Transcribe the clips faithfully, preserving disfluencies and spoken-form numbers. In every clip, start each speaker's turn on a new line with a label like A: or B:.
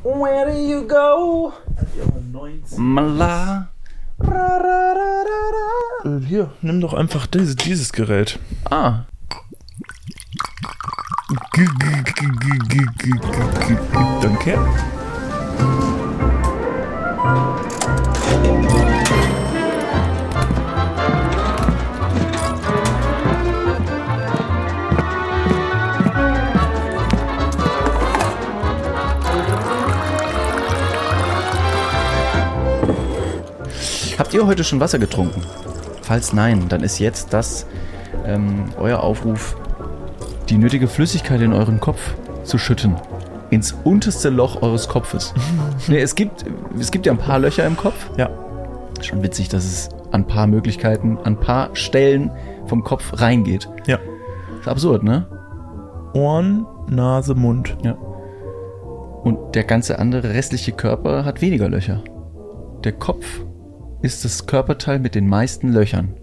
A: Where do you go? Mala.
B: Äh, hier, nimm doch einfach dieses, dieses Gerät.
A: Ah.
B: Danke.
A: Habt ihr heute schon Wasser getrunken? Falls nein, dann ist jetzt das ähm, euer Aufruf, die nötige Flüssigkeit in euren Kopf zu schütten. Ins unterste Loch eures Kopfes. Nee, es gibt, es gibt ja ein paar Löcher im Kopf.
B: Ja.
A: Schon witzig, dass es an ein paar Möglichkeiten, an ein paar Stellen vom Kopf reingeht.
B: Ja.
A: Ist absurd, ne?
B: Ohren, Nase, Mund.
A: Ja. Und der ganze andere restliche Körper hat weniger Löcher. Der Kopf ist das Körperteil mit den meisten Löchern.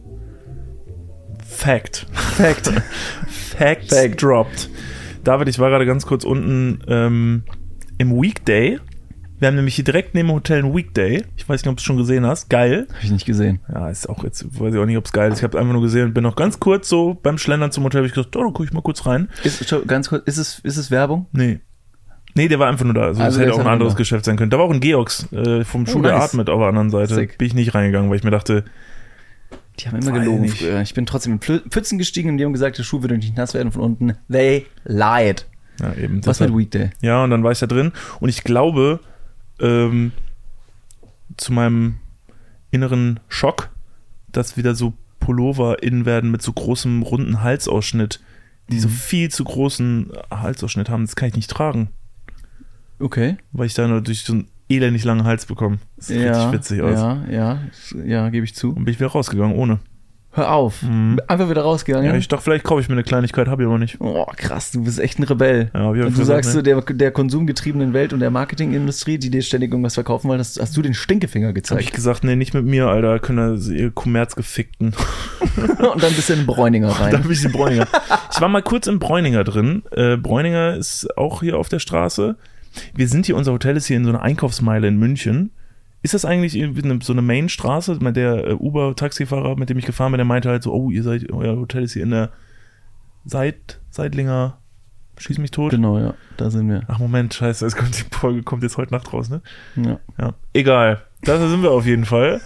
B: Fact.
A: Fact.
B: Fact, Fact dropped. David, ich war gerade ganz kurz unten ähm, im Weekday. Wir haben nämlich hier direkt neben dem Hotel ein Weekday. Ich weiß nicht, ob du es schon gesehen hast. Geil.
A: Habe ich nicht gesehen.
B: Ja, ist auch jetzt, weiß ich auch nicht, ob es geil ist. Ich habe es einfach nur gesehen und bin noch ganz kurz so beim Schlendern zum Hotel. Hab ich gesagt, oh, da gucke ich mal kurz rein.
A: Ist, ganz kurz, ist es, ist es Werbung?
B: Nee. Nee, der war einfach nur da. Also,
A: also
B: das hätte auch ein anderes
A: da.
B: Geschäft sein können. Da war auch ein Georgs äh, vom
A: oh,
B: Schuh der
A: nice.
B: Art mit auf der anderen Seite.
A: Sick.
B: Bin ich nicht reingegangen, weil ich mir dachte,
A: die haben immer gelogen früher. Ich bin trotzdem in Pfützen gestiegen und die haben gesagt, der Schuh würde nicht nass werden von unten. They lied.
B: Ja, eben.
A: Was mit Weekday?
B: Ja, und dann war ich da drin und ich glaube, ähm, zu meinem inneren Schock, dass wieder so Pullover innen werden mit so großem, runden Halsausschnitt, die mhm. so viel zu großen Halsausschnitt haben. Das kann ich nicht tragen.
A: Okay. Weil
B: ich da nur durch so einen elendig langen Hals bekomme. Das sieht ja, richtig witzig aus.
A: Ja, ja, ja, gebe ich zu.
B: Und bin ich wieder rausgegangen, ohne.
A: Hör auf. Mhm. Einfach wieder rausgegangen.
B: Ja, ich dachte, vielleicht kaufe ich mir eine Kleinigkeit, habe ich aber nicht.
A: Oh, krass, du bist echt ein Rebell. Ja, und du sagst so, der, der konsumgetriebenen Welt und der Marketingindustrie, die dir ständig irgendwas verkaufen wollen, hast, hast du den Stinkefinger gezeigt.
B: Hab ich gesagt, nee, nicht mit mir, Alter, können da ihr Kommerzgefickten.
A: Und dann bist du in Bräuninger rein.
B: Dann bin ich in Bräuninger. Ich war mal kurz in Bräuninger drin. Äh, Bräuninger ist auch hier auf der Straße. Wir sind hier, unser Hotel ist hier in so einer Einkaufsmeile in München. Ist das eigentlich so eine Main-Straße? Der Uber-Taxifahrer, mit dem ich gefahren bin, der meinte halt so, oh, ihr seid, euer Hotel ist hier in der Seid, Seidlinger, schieß mich tot.
A: Genau, ja, da sind wir.
B: Ach Moment, scheiße, es kommt, die Folge kommt jetzt heute Nacht raus, ne?
A: Ja.
B: Ja. Egal, da sind wir auf jeden Fall.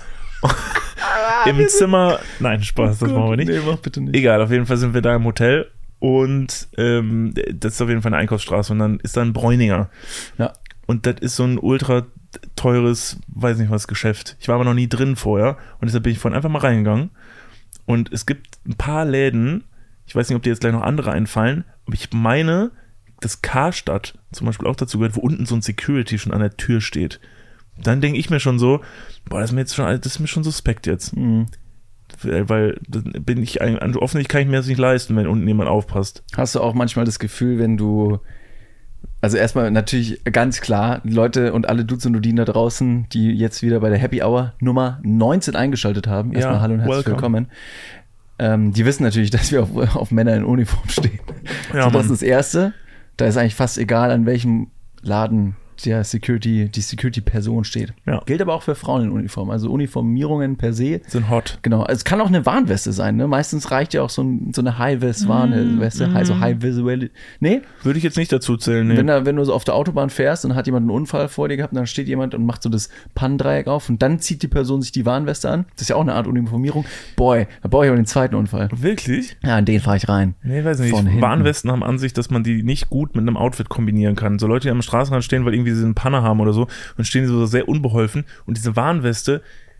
B: Im Zimmer, nein, Spaß, das machen wir nicht.
A: Nee, mach bitte nicht.
B: Egal, auf jeden Fall sind wir da im Hotel. Und ähm, das ist auf jeden Fall eine Einkaufsstraße und dann ist da ein Bräuninger.
A: Ja.
B: Und das ist so ein ultra teures, weiß nicht was, Geschäft. Ich war aber noch nie drin vorher und deshalb bin ich vorhin einfach mal reingegangen. Und es gibt ein paar Läden, ich weiß nicht, ob dir jetzt gleich noch andere einfallen, aber ich meine, dass Karstadt zum Beispiel auch dazu gehört, wo unten so ein Security schon an der Tür steht. Dann denke ich mir schon so, boah, das ist mir jetzt schon, das ist mir schon suspekt jetzt.
A: Mhm.
B: Weil bin ich also offensichtlich kann ich mir das nicht leisten, wenn unten jemand aufpasst.
A: Hast du auch manchmal das Gefühl, wenn du, also erstmal natürlich ganz klar, Leute und alle Dudes und Dudinen da draußen, die jetzt wieder bei der Happy Hour Nummer neunzehn eingeschaltet haben, erstmal
B: ja,
A: hallo und herzlich
B: welcome.
A: willkommen. Ähm, die wissen natürlich, dass wir auf, auf Männer in Uniform stehen.
B: Ja,
A: so, das
B: Mann.
A: ist das Erste. Da ist eigentlich fast egal, an welchem Laden der Security, die Security-Person steht.
B: Ja.
A: Gilt aber auch für Frauen in Uniform. Also Uniformierungen per se
B: sind hot.
A: Genau. Also es kann auch eine Warnweste sein. Ne? Meistens reicht ja auch so, ein, so eine High-Vis-Warnweste.
B: Mm,
A: also High-Visual. Nee?
B: Würde ich jetzt nicht dazu zählen. Nee.
A: Wenn, da, wenn du so auf der Autobahn fährst und hat jemand einen Unfall vor dir gehabt und dann steht jemand und macht so das Pannendreieck auf und dann zieht die Person sich die Warnweste an. Das ist ja auch eine Art Uniformierung. Boy, da brauche ich aber den zweiten Unfall.
B: Wirklich?
A: Ja, in den fahre ich rein.
B: Nee, weiß nicht.
A: Von
B: Warnwesten haben an sich, dass man die nicht gut mit einem Outfit kombinieren kann. So Leute, die am Straßenrand stehen, weil irgendwie sie einen Panne haben oder so und stehen so sehr unbeholfen und diese Warnweste,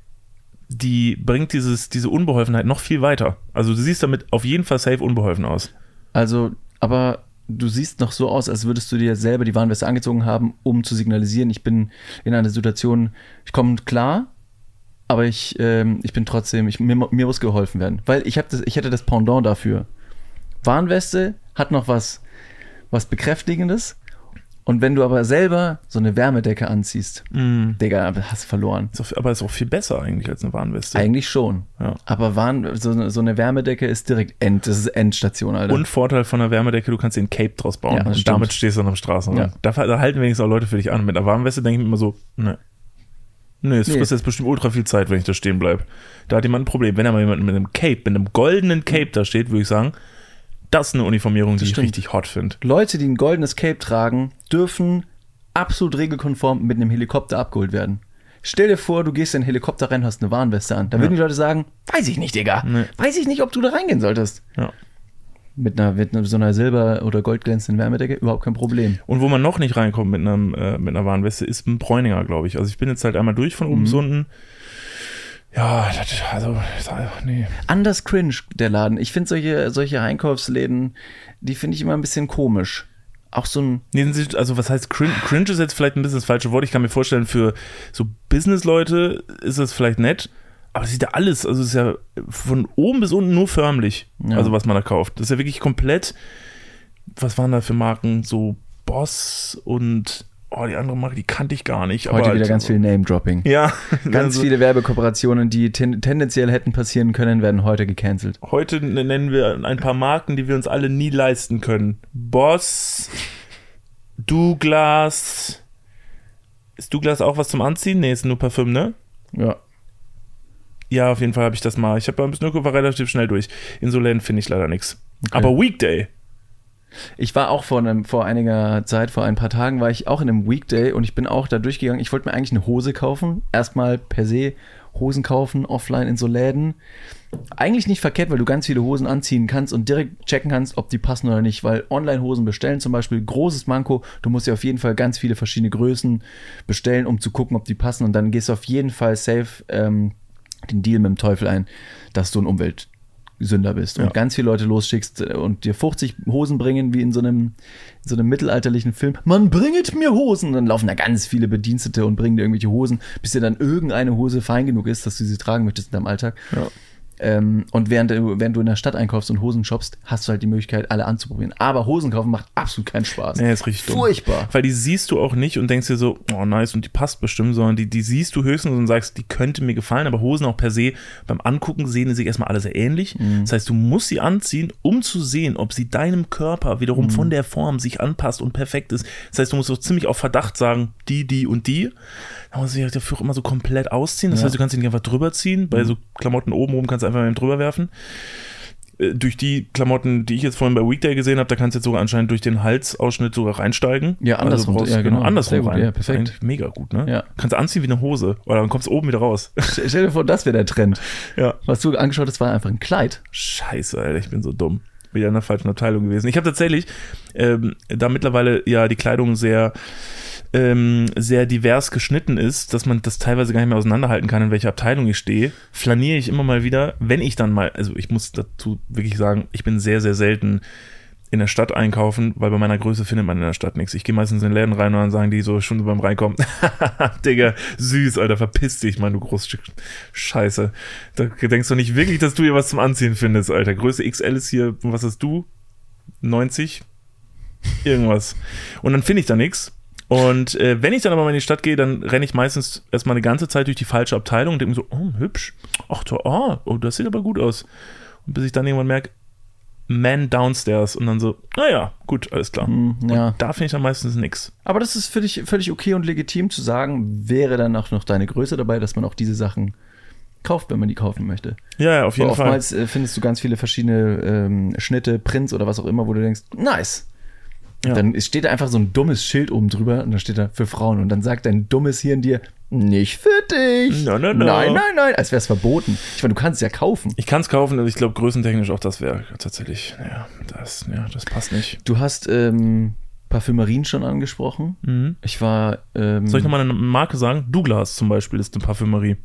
B: die bringt dieses, diese Unbeholfenheit noch viel weiter. Also du siehst damit auf jeden Fall safe unbeholfen aus.
A: Also, aber du siehst noch so aus, als würdest du dir selber die Warnweste angezogen haben, um zu signalisieren, ich bin in einer Situation, ich komme klar, aber ich, ähm, ich bin trotzdem, ich, mir, mir muss geholfen werden. Weil ich, hab das, ich hätte das Pendant dafür. Warnweste hat noch was, was Bekräftigendes Und wenn du aber selber so eine Wärmedecke anziehst,
B: Mm.
A: Digga, hast verloren.
B: Ist auch, aber ist auch viel besser eigentlich als eine Warnweste.
A: Eigentlich schon.
B: Ja.
A: Aber Warn, so, eine- so eine Wärmedecke ist direkt End, das ist Endstation, Alter.
B: Und Vorteil von einer Wärmedecke, du kannst dir ein Cape draus bauen.
A: Ja, das
B: und
A: stimmt.
B: damit stehst du dann am Straßenrand.
A: Ja.
B: Da, da halten wenigstens auch Leute für dich an. Mit einer Warnweste denke ich mir immer so, ne. Nee, es
A: Nee.
B: frisst jetzt bestimmt ultra viel Zeit, wenn ich da stehen bleibe. Da hat jemand ein Problem. Wenn da mal jemand mit einem Cape, mit einem goldenen Cape da steht, würde ich sagen, das ist eine Uniformierung, die ich
A: stimmt.
B: richtig hot finde.
A: Leute, die ein goldenes Cape tragen, dürfen absolut regelkonform mit einem Helikopter abgeholt werden. Stell dir vor, du gehst in einen Helikopter rein, hast eine Warnweste an. Da würden die Leute sagen, weiß ich nicht, Digga.
B: Nee.
A: Weiß ich nicht, ob du da reingehen solltest.
B: Ja.
A: Mit einer, mit einer so einer silber- oder goldglänzenden Wärmedecke überhaupt kein Problem.
B: Und wo man noch nicht reinkommt mit, einem, äh, mit einer Warnweste, ist ein Bräuninger, glaube ich. Also ich bin jetzt halt einmal durch von oben
A: Mhm.
B: bis unten. Ja, das, also, nee.
A: Anders cringe, der Laden. Ich finde solche, solche Einkaufsläden, die finde ich immer ein bisschen komisch. Auch so ein,
B: Nee, sind- also was heißt cringe? Cringe ist jetzt vielleicht ein bisschen das falsche Wort. Ich kann mir vorstellen, für so Business-Leute ist das vielleicht nett, aber es sieht ja alles, also es ist ja von oben bis unten nur förmlich,
A: Ja.
B: also was man da kauft. Das ist ja wirklich komplett, was waren da für Marken? So Boss und, oh, die andere Marke, die kannte ich gar nicht.
A: heute
B: aber
A: wieder
B: halt,
A: ganz viel Name-Dropping.
B: Ja.
A: Ganz
B: also,
A: viele Werbekooperationen, die ten, tendenziell hätten passieren können, werden heute gecancelt.
B: Heute nennen wir ein paar Marken, die wir uns alle nie leisten können. Boss, Douglas. Ist Douglas auch was zum Anziehen? Nee, ist nur Parfüm, ne?
A: Ja.
B: Ja, auf jeden Fall habe ich das mal. Ich habe beim Snooker war relativ schnell durch. In so Läden finde ich leider nichts.
A: Okay.
B: Aber Weekday.
A: Ich war auch vor, einem, vor einiger Zeit, vor ein paar Tagen, war ich auch in einem Weekday und ich bin auch da durchgegangen. Ich wollte mir eigentlich eine Hose kaufen. Erstmal per se Hosen kaufen, offline in so Läden. Eigentlich nicht verkehrt, weil du ganz viele Hosen anziehen kannst und direkt checken kannst, ob die passen oder nicht. Weil Online-Hosen bestellen zum Beispiel, großes Manko. Du musst ja auf jeden Fall ganz viele verschiedene Größen bestellen, um zu gucken, ob die passen. Und dann gehst du auf jeden Fall safe ähm, den Deal mit dem Teufel ein, dass du ein Umweltsünder bist und
B: Ja.
A: ganz viele Leute losschickst und dir fünfzig Hosen bringen, wie in so einem, in so einem mittelalterlichen Film. Man bringet mir Hosen! Und dann laufen da ganz viele Bedienstete und bringen dir irgendwelche Hosen, bis dir dann irgendeine Hose fein genug ist, dass du sie tragen möchtest in deinem Alltag.
B: Ja.
A: Ähm, und während du, während du in der Stadt einkaufst und Hosen shoppst, hast du halt die Möglichkeit, alle anzuprobieren. Aber Hosen kaufen macht absolut keinen Spaß.
B: Nee, ist richtig dumm.
A: Furchtbar.
B: Weil die siehst du auch nicht und denkst dir so, oh nice, und die passt bestimmt, sondern die, die siehst du höchstens und sagst, die könnte mir gefallen, aber Hosen auch per se, beim Angucken sehen sie sich erstmal alle sehr ähnlich.
A: Mhm.
B: Das heißt, du musst sie anziehen, um zu sehen, ob sie deinem Körper wiederum
A: Mhm.
B: von der Form sich anpasst und perfekt ist. Das heißt, du musst so ziemlich auf Verdacht sagen, die, die und die. Da musst du dich dafür auch immer so komplett ausziehen. Das
A: Ja.
B: heißt, du kannst sie nicht einfach drüber ziehen. Bei so Klamotten oben oben kannst du einfach mal drüber werfen. Äh, Durch die Klamotten, die ich jetzt vorhin bei Weekday gesehen habe, da kannst du jetzt sogar anscheinend durch den Halsausschnitt sogar reinsteigen.
A: Ja, andersrum,
B: brauchst-
A: ja, genau.
B: andersrum
A: Sehr gut,
B: rein.
A: ja, perfekt.
B: Eigentlich mega gut, ne?
A: Ja.
B: Kannst du anziehen wie eine Hose. Oder dann kommst du oben wieder raus.
A: Stell stell dir vor, das wäre der Trend.
B: Ja.
A: Was du angeschaut hast, war einfach ein Kleid.
B: Scheiße, Alter, ich bin so dumm. Wieder in der falschen Abteilung gewesen. Ich habe tatsächlich, ähm, da mittlerweile ja die Kleidung sehr ähm, sehr divers geschnitten ist, dass man das teilweise gar nicht mehr auseinanderhalten kann, in welcher Abteilung ich stehe, flaniere ich immer mal wieder, wenn ich dann mal, also ich muss dazu wirklich sagen, ich bin sehr, sehr selten in der Stadt einkaufen, weil bei meiner Größe findet man in der Stadt nichts. Ich gehe meistens in den Läden rein und dann sagen die so schon beim Reinkommen, Digga, süß, Alter, verpiss dich, Mann, du Großstück Scheiße. Da denkst du nicht wirklich, dass du hier was zum Anziehen findest, Alter. Größe X L ist hier, was hast du? neunzig? Irgendwas. Und dann finde ich da nichts. Und äh, wenn ich dann aber mal in die Stadt gehe, dann renne ich meistens erstmal eine ganze Zeit durch die falsche Abteilung und denke mir so, oh, hübsch. Ach, toll, oh, oh, das sieht aber gut aus. Und bis ich dann irgendwann merke, Man downstairs und dann so, naja, gut, alles klar.
A: Hm, ja.
B: Und da finde ich dann meistens nix.
A: Aber das ist völlig, völlig okay und legitim zu sagen, wäre dann auch noch deine Größe dabei, dass man auch diese Sachen kauft, wenn man die kaufen möchte.
B: Ja, ja, auf jeden
A: Aber
B: Fall.
A: oftmals äh, findest du ganz viele verschiedene ähm, Schnitte, Prints oder was auch immer, wo du denkst, nice.
B: Ja.
A: Dann steht da einfach so ein dummes Schild oben drüber und dann steht da für Frauen und dann sagt dein dummes Hirn dir, nicht für dich.
B: No, no, no.
A: Nein, nein, nein, als wäre es verboten. Ich meine, du kannst es ja kaufen.
B: Ich kann es kaufen, aber ich glaube größentechnisch auch das wäre tatsächlich, naja, das, ja, das passt nicht.
A: Du hast ähm, Parfümerien schon angesprochen.
B: Mhm.
A: Ich war... Ähm,
B: Soll ich nochmal eine Marke sagen? Douglas zum Beispiel ist eine Parfümerie.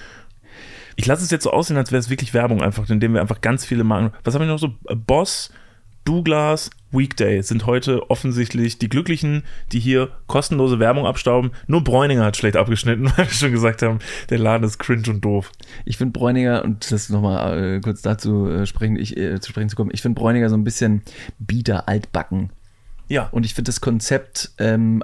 B: Ich lasse es jetzt so aussehen, als wäre es wirklich Werbung einfach, indem wir einfach ganz viele Marken... Was habe ich noch so? Boss, Douglas, Weekday sind heute offensichtlich die Glücklichen, die hier kostenlose Werbung abstauben. Nur Bräuninger hat schlecht abgeschnitten, weil wir schon gesagt haben, der Laden ist cringe und doof.
A: Ich finde Bräuninger, und das nochmal äh, kurz dazu äh, sprechen, ich, äh, zu sprechen zu kommen, ich finde Bräuninger so ein bisschen bieder, altbacken.
B: Ja.
A: Und ich finde das Konzept, ähm,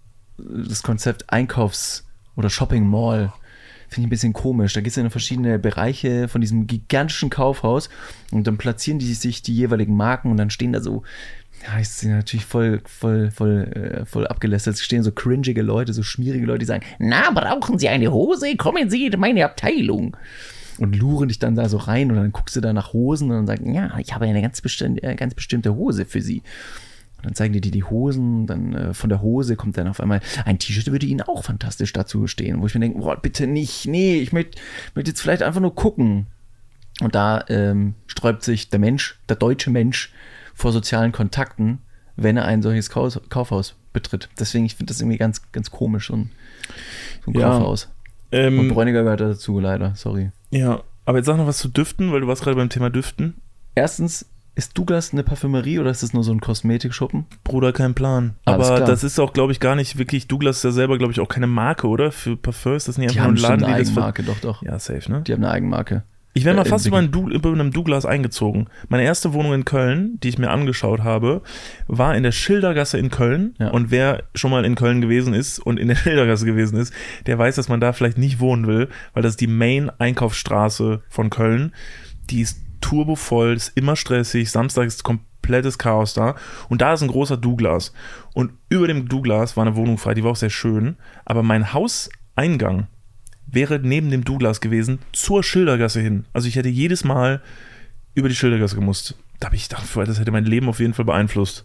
A: das Konzept Einkaufs- oder Shopping Mall finde ich ein bisschen komisch. Da geht es in verschiedene Bereiche von diesem gigantischen Kaufhaus und dann platzieren die sich die jeweiligen Marken und dann stehen da so, ja, ich sind natürlich voll, voll, voll, äh, voll abgelästert. Es stehen so cringige Leute, so schmierige Leute, die sagen, na, brauchen Sie eine Hose? Kommen Sie in meine Abteilung. Und luren dich dann da so rein und dann guckst du da nach Hosen und dann sagen, ja, ich habe eine ganz bestimmte, äh, ganz bestimmte Hose für Sie. Und dann zeigen die dir die Hosen, dann äh, von der Hose kommt dann auf einmal, ein T-Shirt würde Ihnen auch fantastisch dazu stehen, wo ich mir denke, boah, bitte nicht, nee, ich möchte möcht jetzt vielleicht einfach nur gucken. Und da ähm, sträubt sich der Mensch, der deutsche Mensch vor sozialen Kontakten, wenn er ein solches Kauf, Kaufhaus betritt. Deswegen, ich finde das irgendwie ganz, ganz komisch, so ein, so ein
B: Ja,
A: Kaufhaus.
B: Ähm,
A: Und Bräuniger gehört dazu, leider, sorry.
B: ja, aber jetzt sag noch was zu Düften, weil du warst gerade beim Thema Düften.
A: Erstens, ist Douglas eine Parfümerie oder ist das nur so ein Kosmetikschuppen?
B: Bruder, kein Plan.
A: Alles
B: Aber
A: klar.
B: das ist auch, glaube ich, gar nicht wirklich, Douglas ist ja selber, glaube ich, auch keine Marke, oder? Für Parfum ist das nicht
A: Die
B: einfach
A: haben
B: nur ein Laden,
A: bestimmt eine
B: die das ver-
A: Eigenmarke, doch, doch.
B: Ja, safe, ne?
A: Die haben eine Eigenmarke.
B: Ich wäre mal
A: Äh,
B: fast
A: äh,
B: über, ein du- über einem Douglas eingezogen. Meine erste Wohnung in Köln, die ich mir angeschaut habe, war in der Schildergasse in Köln.
A: Ja.
B: Und wer schon mal in Köln gewesen ist und in der Schildergasse gewesen ist, der weiß, dass man da vielleicht nicht wohnen will, weil das ist die Main-Einkaufsstraße von Köln. Die ist turbovoll, ist immer stressig, Samstag ist komplettes Chaos da. Und da ist ein großer Douglas. Und über dem Douglas war eine Wohnung frei, die war auch sehr schön. Aber mein Hauseingang wäre neben dem Douglas gewesen, zur Schildergasse hin. Also ich hätte jedes Mal über die Schildergasse gemusst. Da habe ich gedacht, das hätte mein Leben auf jeden Fall beeinflusst.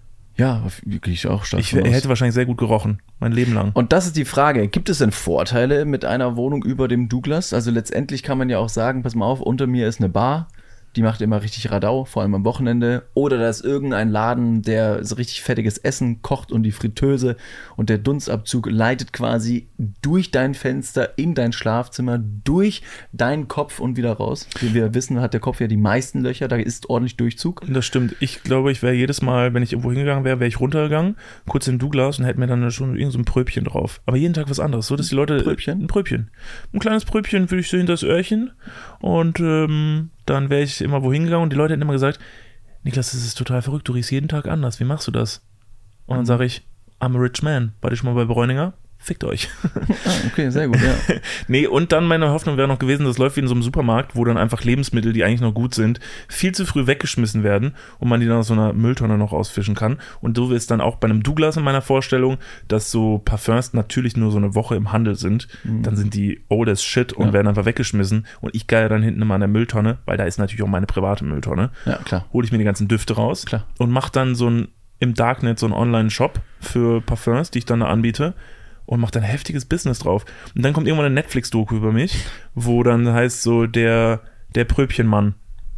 A: Ja, wirklich auch stark.
B: Ich
A: von aus.
B: hätte wahrscheinlich sehr gut gerochen, mein Leben lang.
A: Und das ist die Frage, gibt es denn Vorteile mit einer Wohnung über dem Douglas? Also letztendlich kann man ja auch sagen, pass mal auf, unter mir ist eine Bar, die macht immer richtig Radau, vor allem am Wochenende. Oder da ist irgendein Laden, der so richtig fettiges Essen kocht und die Fritteuse und der Dunstabzug leitet quasi durch dein Fenster in dein Schlafzimmer, durch deinen Kopf und wieder raus. Wie wir wissen, hat der Kopf ja die meisten Löcher, da ist ordentlich Durchzug.
B: Das stimmt. Ich glaube, ich wäre jedes Mal, wenn ich irgendwo hingegangen wäre, wäre ich runtergegangen, kurz in Douglas und hätte mir dann schon irgend so ein Pröbchen drauf. Aber jeden Tag was anderes, so dass die Leute...
A: Pröbchen?
B: Ein Pröbchen. Ein kleines Pröbchen würde ich so hinter das Öhrchen und ähm, dann wäre ich immer wohin gegangen und die Leute hätten immer gesagt, Niklas, das ist total verrückt, du riechst jeden Tag anders, wie machst du das? Und dann sage ich, I'm a rich man. War ich schon mal bei Bräuninger? Fickt euch.
A: Ah, okay, sehr gut, ja.
B: Nee, und dann meine Hoffnung wäre noch gewesen, das läuft wie in so einem Supermarkt, wo dann einfach Lebensmittel, die eigentlich noch gut sind, viel zu früh weggeschmissen werden und man die dann aus so einer Mülltonne noch ausfischen kann. Und so ist dann auch bei einem Douglas in meiner Vorstellung, dass so Parfums natürlich nur so eine Woche im Handel sind. Mhm. Dann sind die old as shit und ja. werden einfach weggeschmissen. Und ich gehe dann hinten immer an der Mülltonne, weil da ist natürlich auch meine private Mülltonne.
A: Ja, klar.
B: Hole ich mir die ganzen Düfte raus
A: Klar.
B: und mache dann so ein im Darknet so einen Online-Shop für Parfums, die ich dann da anbiete. Und macht ein heftiges Business drauf. Und dann kommt irgendwann eine Netflix-Doku über mich, wo dann heißt so der, der Pröbchenmann.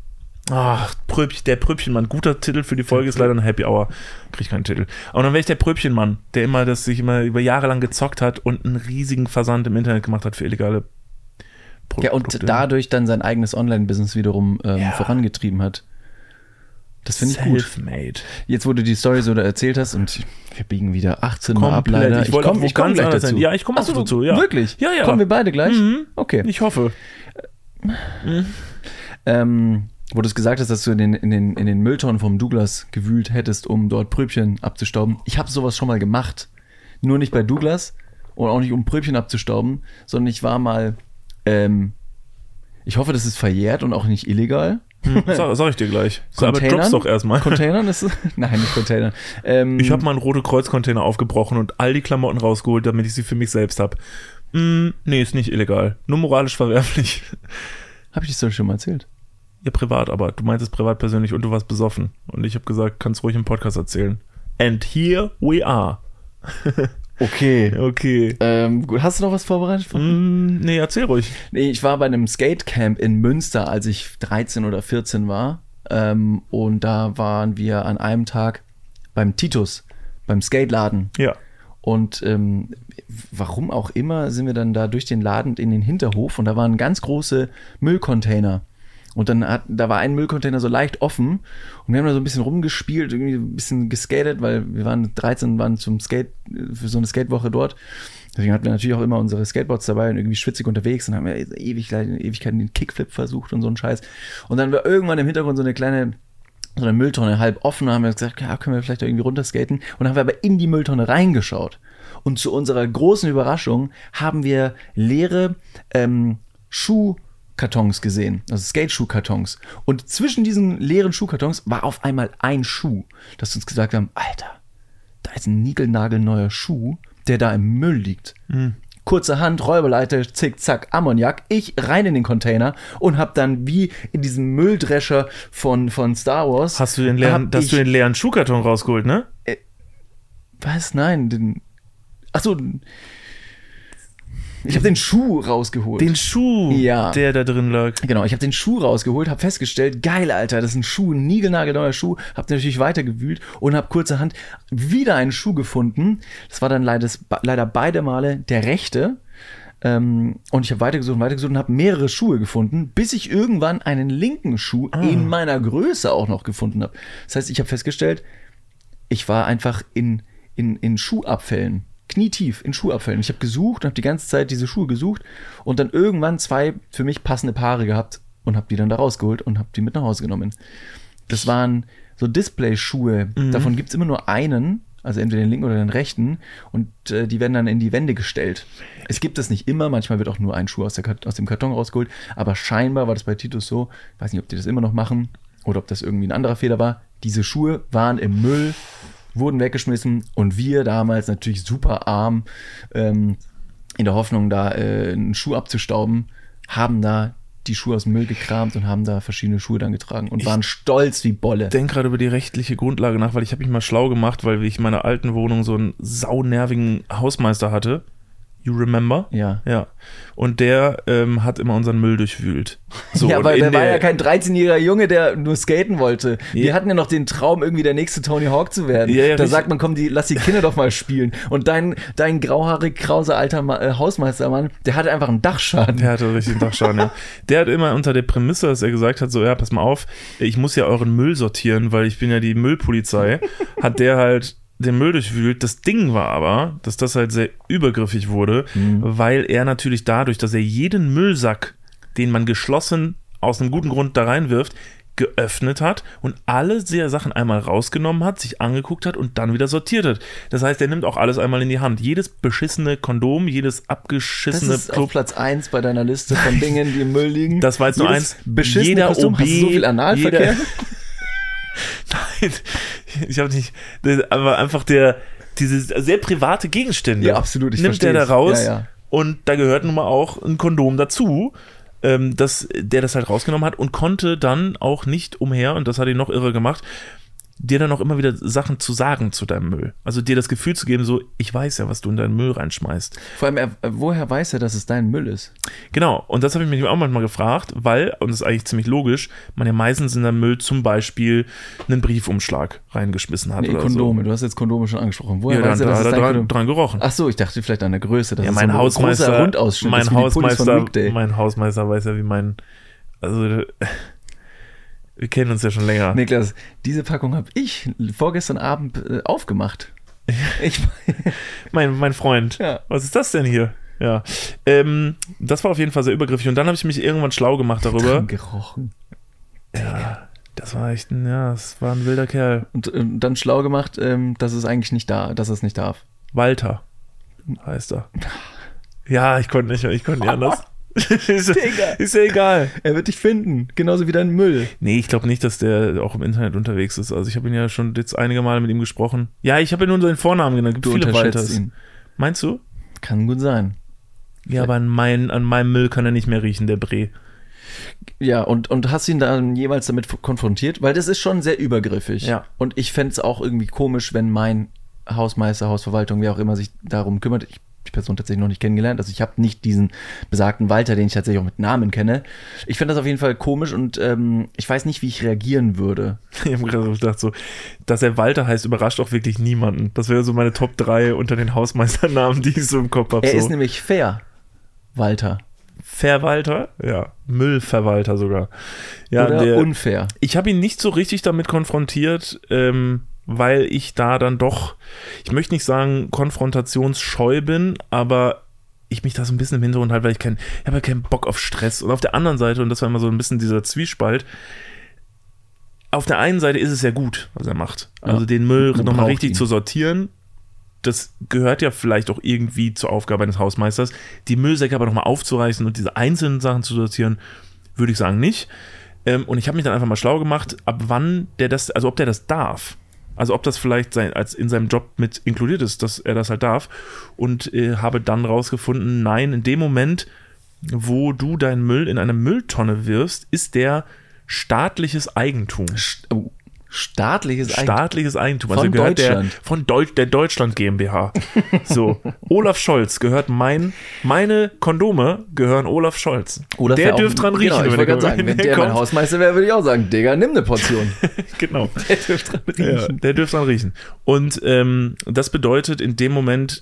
B: Ach, Pröbchen, der Pröbchenmann. Guter Titel für die Folge ist leider eine Happy Hour. Krieg ich keinen Titel. Aber dann wäre ich der Pröbchenmann, der immer, das sich immer über Jahre lang gezockt hat und einen riesigen Versand im Internet gemacht hat für illegale Pro-
A: Ja, und
B: Produkte.
A: dadurch dann sein eigenes Online-Business wiederum ähm,
B: Ja.
A: vorangetrieben hat. Das finde ich gut.
B: Self-made.
A: Jetzt, wo du die Story so da erzählt hast und wir biegen wieder achtzehn Mal ab,
B: Komplett.
A: leider.
B: Ich wollte
A: komm-
B: auch wo
A: komm
B: ganz
A: gleich
B: anders
A: dazu.
B: sein. Ja, ich komme auch
A: Ach so,
B: dazu. Ja.
A: Wirklich?
B: Ja, ja.
A: Kommen wir beide gleich?
B: Mhm.
A: Okay.
B: Ich hoffe.
A: Ähm, wo du es gesagt hast, dass du in den, in, den, in den Mülltonnen vom Douglas gewühlt hättest, um dort Pröbchen abzustauben. Ich habe sowas schon mal gemacht. Nur nicht bei Douglas und auch nicht, um Pröbchen abzustauben, sondern ich war mal, ähm, ich hoffe, das ist verjährt und auch nicht illegal.
B: Hm, sag, sag ich dir gleich. Aber
A: Containern?
B: dropp's doch erstmal.
A: Containern ist nein, nicht Containern. Ähm,
B: Ich habe mal einen Rote Kreuz-Container aufgebrochen und all die Klamotten rausgeholt, damit ich sie für mich selbst habe. Mm, nee, ist nicht illegal. Nur moralisch verwerflich.
A: Habe ich die Story schon mal erzählt?
B: Ja, privat, aber du meintest privat persönlich und du warst besoffen. Und ich habe gesagt, kannst ruhig im Podcast erzählen. And here we are.
A: Okay.
B: Okay.
A: Ähm, gut, hast du noch was vorbereitet?
B: Mm, nee, erzähl ruhig.
A: Nee, ich war bei einem Skatecamp in Münster, als ich dreizehn oder vierzehn war. Ähm, und da waren wir an einem Tag beim Titus, beim Skateladen.
B: Ja.
A: Und ähm, warum auch immer sind wir dann da durch den Laden in den Hinterhof und da waren ganz große Müllcontainer. Und dann hat, da war ein Müllcontainer so leicht offen und wir haben da so ein bisschen rumgespielt, irgendwie ein bisschen geskatet, weil wir waren dreizehn, waren zum Skate, für so eine Skatewoche dort. Deswegen hatten wir natürlich auch immer unsere Skateboards dabei und irgendwie schwitzig unterwegs und haben ja ewig, Ewigkeiten den Kickflip versucht und so einen Scheiß. Und dann war irgendwann im Hintergrund so eine kleine so eine Mülltonne halb offen, haben wir gesagt, ja, können wir vielleicht irgendwie runterskaten. Und dann haben wir aber in die Mülltonne reingeschaut. Und zu unserer großen Überraschung haben wir leere ähm, Schuhkartons gesehen, also Skate-Schuhkartons. Und zwischen diesen leeren Schuhkartons war auf einmal ein Schuh, dass wir uns gesagt haben, Alter, da ist ein niegelnagelneuer Schuh, der da im Müll liegt. Mhm. Kurzerhand, Räuberleiter, zick, zack, Ammoniak, ich rein in den Container und hab dann wie in diesem Mülldrescher von, von Star Wars.
B: Hast du den leeren, hast du den leeren Schuhkarton rausgeholt, ne?
A: Äh, was? Nein, den. Achso. Ich habe den Schuh rausgeholt.
B: Den Schuh,
A: ja. Der
B: da drin lag.
A: Genau, ich habe den Schuh rausgeholt, habe festgestellt, geil, Alter, das ist ein Schuh, ein niegelnagelneuer Schuh. Habe natürlich weitergewühlt und habe kurzerhand wieder einen Schuh gefunden. Das war dann leider, leider beide Male der rechte. Ähm, und ich habe weitergesucht und weitergesucht und habe mehrere Schuhe gefunden, bis ich irgendwann einen linken Schuh ah. in meiner Größe auch noch gefunden habe. Das heißt, ich habe festgestellt, ich war einfach in, in, in Schuhabfällen. Knietief in Schuhabfällen. Ich habe gesucht und habe die ganze Zeit diese Schuhe gesucht und dann irgendwann zwei für mich passende Paare gehabt und habe die dann da rausgeholt und habe die mit nach Hause genommen. Das waren so Display-Schuhe. Mhm. Davon gibt es immer nur einen, also entweder den linken oder den rechten und äh, die werden dann in die Wände gestellt. Es gibt das nicht immer, manchmal wird auch nur ein Schuh aus, der, aus dem Karton rausgeholt, aber scheinbar war das bei Titus so, ich weiß nicht, ob die das immer noch machen oder ob das irgendwie ein anderer Fehler war. Diese Schuhe waren im Müll, wurden weggeschmissen und wir damals natürlich super arm, ähm, in der Hoffnung, da äh, einen Schuh abzustauben, haben da die Schuhe aus dem Müll gekramt und haben da verschiedene Schuhe dann getragen und ich waren stolz wie Bolle.
B: Ich denke gerade über die rechtliche Grundlage nach, weil ich habe mich mal schlau gemacht, weil ich in meiner alten Wohnung so einen saunervigen Hausmeister hatte. You remember?
A: Ja.
B: Ja. Und der ähm, hat immer unseren Müll durchwühlt. So,
A: ja, weil der, der war ja kein dreizehnjähriger Junge, der nur skaten wollte. Ja. Wir hatten ja noch den Traum, irgendwie der nächste Tony Hawk zu werden. Ja, ja, da richtig. Sagt man, komm, die, lass die Kinder doch mal spielen. Und dein, dein grauhaarig, krauser alter Ma- äh, Hausmeistermann, der hatte einfach einen Dachschaden.
B: Der hatte richtig einen Dachschaden, ja. Der hat immer unter der Prämisse, dass er gesagt hat, so, ja, pass mal auf, ich muss ja euren Müll sortieren, weil ich bin ja die Müllpolizei, hat der halt den Müll durchwühlt. Das Ding war aber, dass das halt sehr übergriffig wurde, mhm. weil er natürlich dadurch, dass er jeden Müllsack, den man geschlossen aus einem guten Grund da reinwirft, geöffnet hat und alle sehr Sachen einmal rausgenommen hat, sich angeguckt hat und dann wieder sortiert hat. Das heißt, er nimmt auch alles einmal in die Hand. Jedes beschissene Kondom, jedes abgeschissene...
A: Das ist auf Platz eins bei deiner Liste von Dingen, die im Müll liegen.
B: Das war jetzt nur
A: jedes
B: eins.
A: Beschissene
B: jeder
A: Kostüm,
B: O B,
A: hast du so viel Analverkehr?
B: Jeder, Nein, ich habe nicht, aber einfach der, diese sehr private Gegenstände.
A: Ja, absolut, ich
B: nimmt der da raus
A: ja, ja.
B: Und da gehört nun mal auch ein Kondom dazu, ähm, dass der das halt rausgenommen hat und konnte dann auch nicht umher, und das hat ihn noch irre gemacht, dir dann auch immer wieder Sachen zu sagen zu deinem Müll. Also dir das Gefühl zu geben, so, ich weiß ja, was du in deinen Müll reinschmeißt.
A: Vor allem, er, woher weiß er, dass es dein Müll ist?
B: Genau, und das habe ich mich auch manchmal gefragt, weil, und das ist eigentlich ziemlich logisch, man ja meistens in deinem Müll zum Beispiel einen Briefumschlag reingeschmissen hat.
A: Nee,
B: oder
A: Kondome,
B: so.
A: Du hast jetzt Kondome schon angesprochen. Woher
B: ja,
A: weiß
B: dann,
A: er, dass
B: da
A: es
B: hat
A: dein
B: er
A: Kondom...
B: dran gerochen.
A: Ach so, ich dachte vielleicht an der Größe. Das
B: ja,
A: ist
B: mein
A: so ein
B: Hausmeister,
A: großer Rundausschnitt.
B: mein
A: das
B: Hausmeister, mein Hausmeister weiß ja, wie mein, also wir kennen uns ja schon länger.
A: Niklas, diese Packung habe ich vorgestern Abend äh, aufgemacht. Ich,
B: mein, mein Freund,
A: ja.
B: Was ist das denn hier? Ja, ähm, das war auf jeden Fall sehr übergriffig. Und dann habe ich mich irgendwann schlau gemacht darüber.
A: Dran gerochen.
B: Ja, das war echt ein, ja, das war ein wilder Kerl.
A: Und, und dann schlau gemacht, ähm, dass es eigentlich nicht da, dass es nicht darf.
B: Walter heißt er. Ja, ich konnte nicht, ich konnte nicht anders. ist, ist ja egal.
A: Er wird dich finden, genauso wie dein Müll.
B: Nee, ich glaube nicht, dass der auch im Internet unterwegs ist. Also ich habe ihn ja schon jetzt einige Male mit ihm gesprochen. Ja, ich habe ja nur seinen Vornamen genannt. Gibt
A: du
B: viele
A: Walters. Ihn.
B: Meinst du?
A: Kann gut sein.
B: Ja, aber an, mein, an meinem Müll kann er nicht mehr riechen, der Bre.
A: Ja, und, und hast ihn dann jemals damit konfrontiert? Weil das ist schon sehr übergriffig.
B: Ja.
A: Und ich fände es auch irgendwie komisch, wenn mein Hausmeister, Hausverwaltung, wer auch immer sich darum kümmert. Ich die Person tatsächlich noch nicht kennengelernt. Also ich habe nicht diesen besagten Walter, den ich tatsächlich auch mit Namen kenne. Ich finde das auf jeden Fall komisch und ähm, ich weiß nicht, wie ich reagieren würde.
B: Ich habe gerade gedacht, so, dass er Walter heißt, überrascht auch wirklich niemanden. Das wäre so meine Top drei unter den Hausmeisternamen, die ich so im Kopf habe.
A: Er
B: so.
A: ist nämlich fair, Walter.
B: Verwalter? Ja, Müllverwalter sogar. Ja,
A: Oder
B: der,
A: unfair.
B: Ich habe ihn nicht so richtig damit konfrontiert, ähm, weil ich da dann doch, ich möchte nicht sagen konfrontationsscheu bin, aber ich mich da so ein bisschen im Hintergrund halte, weil ich kein, ich habe halt keinen Bock auf Stress. Und auf der anderen Seite, und das war immer so ein bisschen dieser Zwiespalt, auf der einen Seite ist es ja gut, was er macht. Also ja. den Müll nochmal richtig ihn. zu sortieren, das gehört ja vielleicht auch irgendwie zur Aufgabe eines Hausmeisters. Die Müllsäcke aber nochmal aufzureißen und diese einzelnen Sachen zu sortieren, würde ich sagen nicht. Ähm, und ich habe mich dann einfach mal schlau gemacht, ab wann der das, also ob der das darf. Also ob das vielleicht sein, als in seinem Job mit inkludiert ist, dass er das halt darf. Und äh, habe dann rausgefunden, nein, in dem Moment, wo du deinen Müll in eine Mülltonne wirfst, ist der staatliches Eigentum.
A: Oh, staatliches Eigentum?
B: Staatliches Eigentum.
A: Von
B: also gehört
A: Deutschland?
B: Der, von Deutsch, der Deutschland GmbH. So, Olaf Scholz gehört mein, meine Kondome gehören Olaf Scholz.
A: Olaf
B: der
A: auch,
B: dürfte dran riechen.
A: Genau, ich
B: wenn
A: wollte gerade sagen, wenn der, der mein Hausmeister wäre, würde ich auch sagen, Digga, nimm eine Portion.
B: Genau.
A: Der dürfte dran riechen.
B: Ja, der dürfte dran riechen. Und ähm, das bedeutet, in dem Moment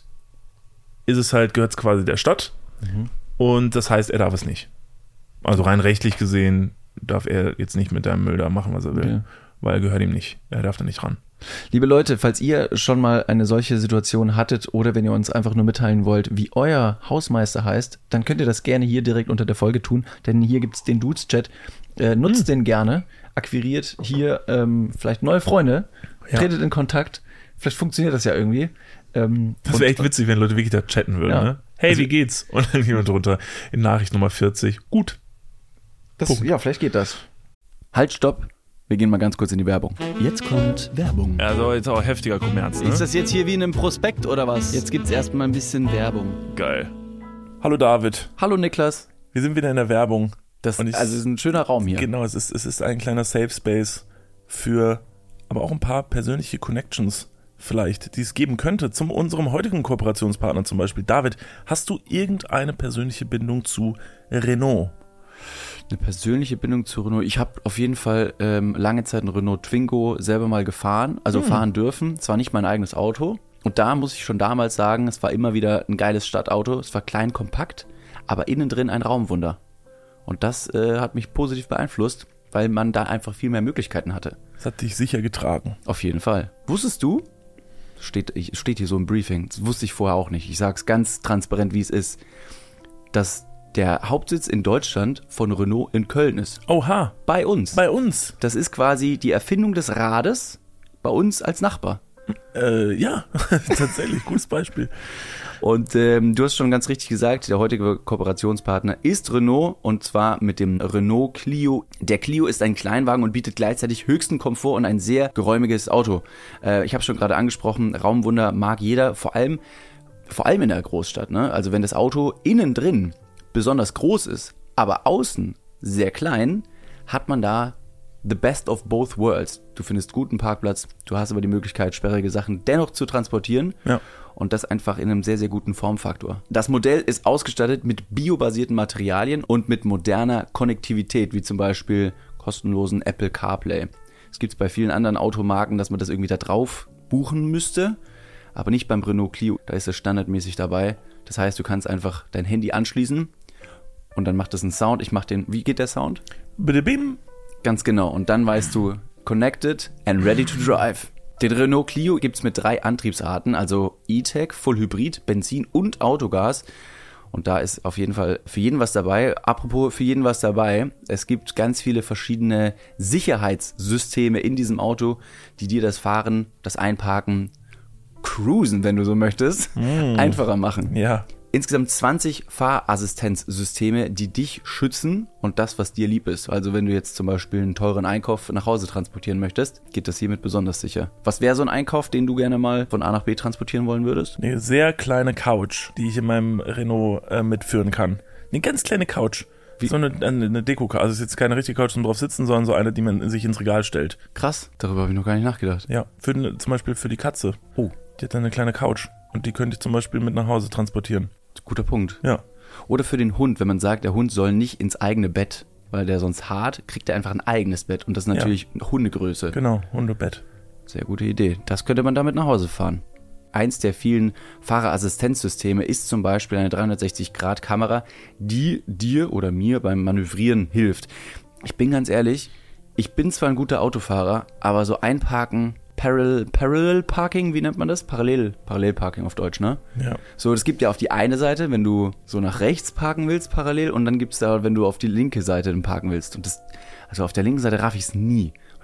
B: ist es halt, gehört es quasi der Stadt. Mhm. Und das heißt, er darf es nicht. Also rein rechtlich gesehen darf er jetzt nicht mit deinem Müll da machen, was er will. Ja. Weil er gehört ihm nicht. Er darf da nicht ran.
A: Liebe Leute, falls ihr schon mal eine solche Situation hattet oder wenn ihr uns einfach nur mitteilen wollt, wie euer Hausmeister heißt, dann könnt ihr das gerne hier direkt unter der Folge tun, denn hier gibt es den Dudes-Chat. Äh, nutzt hm. den gerne, akquiriert hier ähm, vielleicht neue Freunde, ja. tretet in Kontakt. Vielleicht funktioniert das ja irgendwie. Ähm,
B: das wäre echt witzig, wenn Leute wirklich da chatten würden. Ja. Ne? Hey, also, wie geht's? Und dann jemand drunter in Nachricht Nummer vierzig. Gut.
A: Das, ja, vielleicht geht das. Halt, stopp. Wir gehen mal ganz kurz in die Werbung.
C: Jetzt kommt Werbung.
B: Also jetzt auch heftiger Kommerz, ne?
C: Ist das jetzt hier wie in einem Prospekt oder was? Jetzt gibt's erstmal ein bisschen Werbung.
B: Geil. Hallo David.
A: Hallo Niklas.
B: Wir sind wieder in der Werbung.
A: Das ich, also es ist ein schöner Raum hier.
B: Genau, es ist, es ist ein kleiner Safe Space für aber auch ein paar persönliche Connections vielleicht, die es geben könnte zu unserem heutigen Kooperationspartner zum Beispiel. David, hast du irgendeine persönliche Bindung zu Renault?
A: Eine persönliche Bindung zu Renault. Ich habe auf jeden Fall ähm, lange Zeit einen Renault Twingo selber mal gefahren, also hm. fahren dürfen. Es war nicht mein eigenes Auto. Und da muss ich schon damals sagen, es war immer wieder ein geiles Stadtauto. Es war klein, kompakt, aber innen drin ein Raumwunder. Und das äh, hat mich positiv beeinflusst, weil man da einfach viel mehr Möglichkeiten hatte.
B: Das hat dich sicher getragen.
A: Auf jeden Fall. Wusstest du, steht, steht hier so im Briefing, das wusste ich vorher auch nicht, ich sage es ganz transparent, wie es ist, dass der Hauptsitz in Deutschland von Renault in Köln ist.
B: Oha.
A: Bei uns.
B: Bei uns.
A: Das ist quasi die Erfindung des Rades bei uns als Nachbar.
B: Äh, ja, tatsächlich, gutes Beispiel.
A: Und ähm, du hast schon ganz richtig gesagt, der heutige Kooperationspartner ist Renault und zwar mit dem Renault Clio. Der Clio ist ein Kleinwagen und bietet gleichzeitig höchsten Komfort und ein sehr geräumiges Auto. Äh, ich habe schon gerade angesprochen, Raumwunder mag jeder, vor allem, vor allem in der Großstadt. Ne? Also wenn das Auto innen drin besonders groß ist, aber außen sehr klein, hat man da the best of both worlds. Du findest guten Parkplatz, du hast aber die Möglichkeit, sperrige Sachen dennoch zu transportieren
B: ja.
A: und das einfach in einem sehr, sehr guten Formfaktor. Das Modell ist ausgestattet mit biobasierten Materialien und mit moderner Konnektivität, wie zum Beispiel kostenlosen Apple CarPlay. Es gibt es bei vielen anderen Automarken, dass man das irgendwie da drauf buchen müsste, aber nicht beim Renault Clio, da ist es standardmäßig dabei. Das heißt, du kannst einfach dein Handy anschließen und dann macht das einen Sound. Ich mach den, wie geht der Sound?
B: Bitte bim.
A: Ganz genau. Und dann weißt du, connected and ready to drive. Den Renault Clio gibt's mit drei Antriebsarten, also E-Tech, Full Hybrid, Benzin und Autogas. Und da ist auf jeden Fall für jeden was dabei. Apropos für jeden was dabei, es gibt ganz viele verschiedene Sicherheitssysteme in diesem Auto, die dir das Fahren, das Einparken, Cruisen, wenn du so möchtest, mm. einfacher machen.
B: Ja.
A: Insgesamt zwanzig Fahrassistenzsysteme, die dich schützen und das, was dir lieb ist. Also wenn du jetzt zum Beispiel einen teuren Einkauf nach Hause transportieren möchtest, geht das hiermit besonders sicher. Was wäre so ein Einkauf, den du gerne mal von A nach B transportieren wollen würdest?
B: Eine sehr kleine Couch, die ich in meinem Renault äh, mitführen kann. Eine ganz kleine Couch. Wie? So eine, eine Deko-Couch. Also es ist jetzt keine richtige Couch zum drauf sitzen, sondern so eine, die man sich ins Regal stellt.
A: Krass, darüber habe ich noch gar nicht nachgedacht.
B: Ja, für, zum Beispiel für die Katze.
A: Oh.
B: Die hat dann eine kleine Couch und die könnte ich zum Beispiel mit nach Hause transportieren.
A: Guter Punkt.
B: Ja.
A: Oder für den Hund, wenn man sagt, der Hund soll nicht ins eigene Bett, weil der sonst hart, kriegt er einfach ein eigenes Bett und das ist natürlich ja. Hundegröße.
B: Genau, Hundebett.
A: Sehr gute Idee. Das könnte man damit nach Hause fahren. Eins der vielen Fahrerassistenzsysteme ist zum Beispiel eine dreihundertsechzig Grad Kamera, die dir oder mir beim Manövrieren hilft. Ich bin ganz ehrlich, ich bin zwar ein guter Autofahrer, aber so einparken, Parallel, Parallel Parking, wie nennt man das? Parallel, Parallelparking auf Deutsch, ne?
B: Ja.
A: So, das gibt ja auf die eine Seite, wenn du so nach rechts parken willst, parallel, und dann gibt's da, wenn du auf die linke Seite dann parken willst. Und das, also auf der linken Seite raff ich es nie.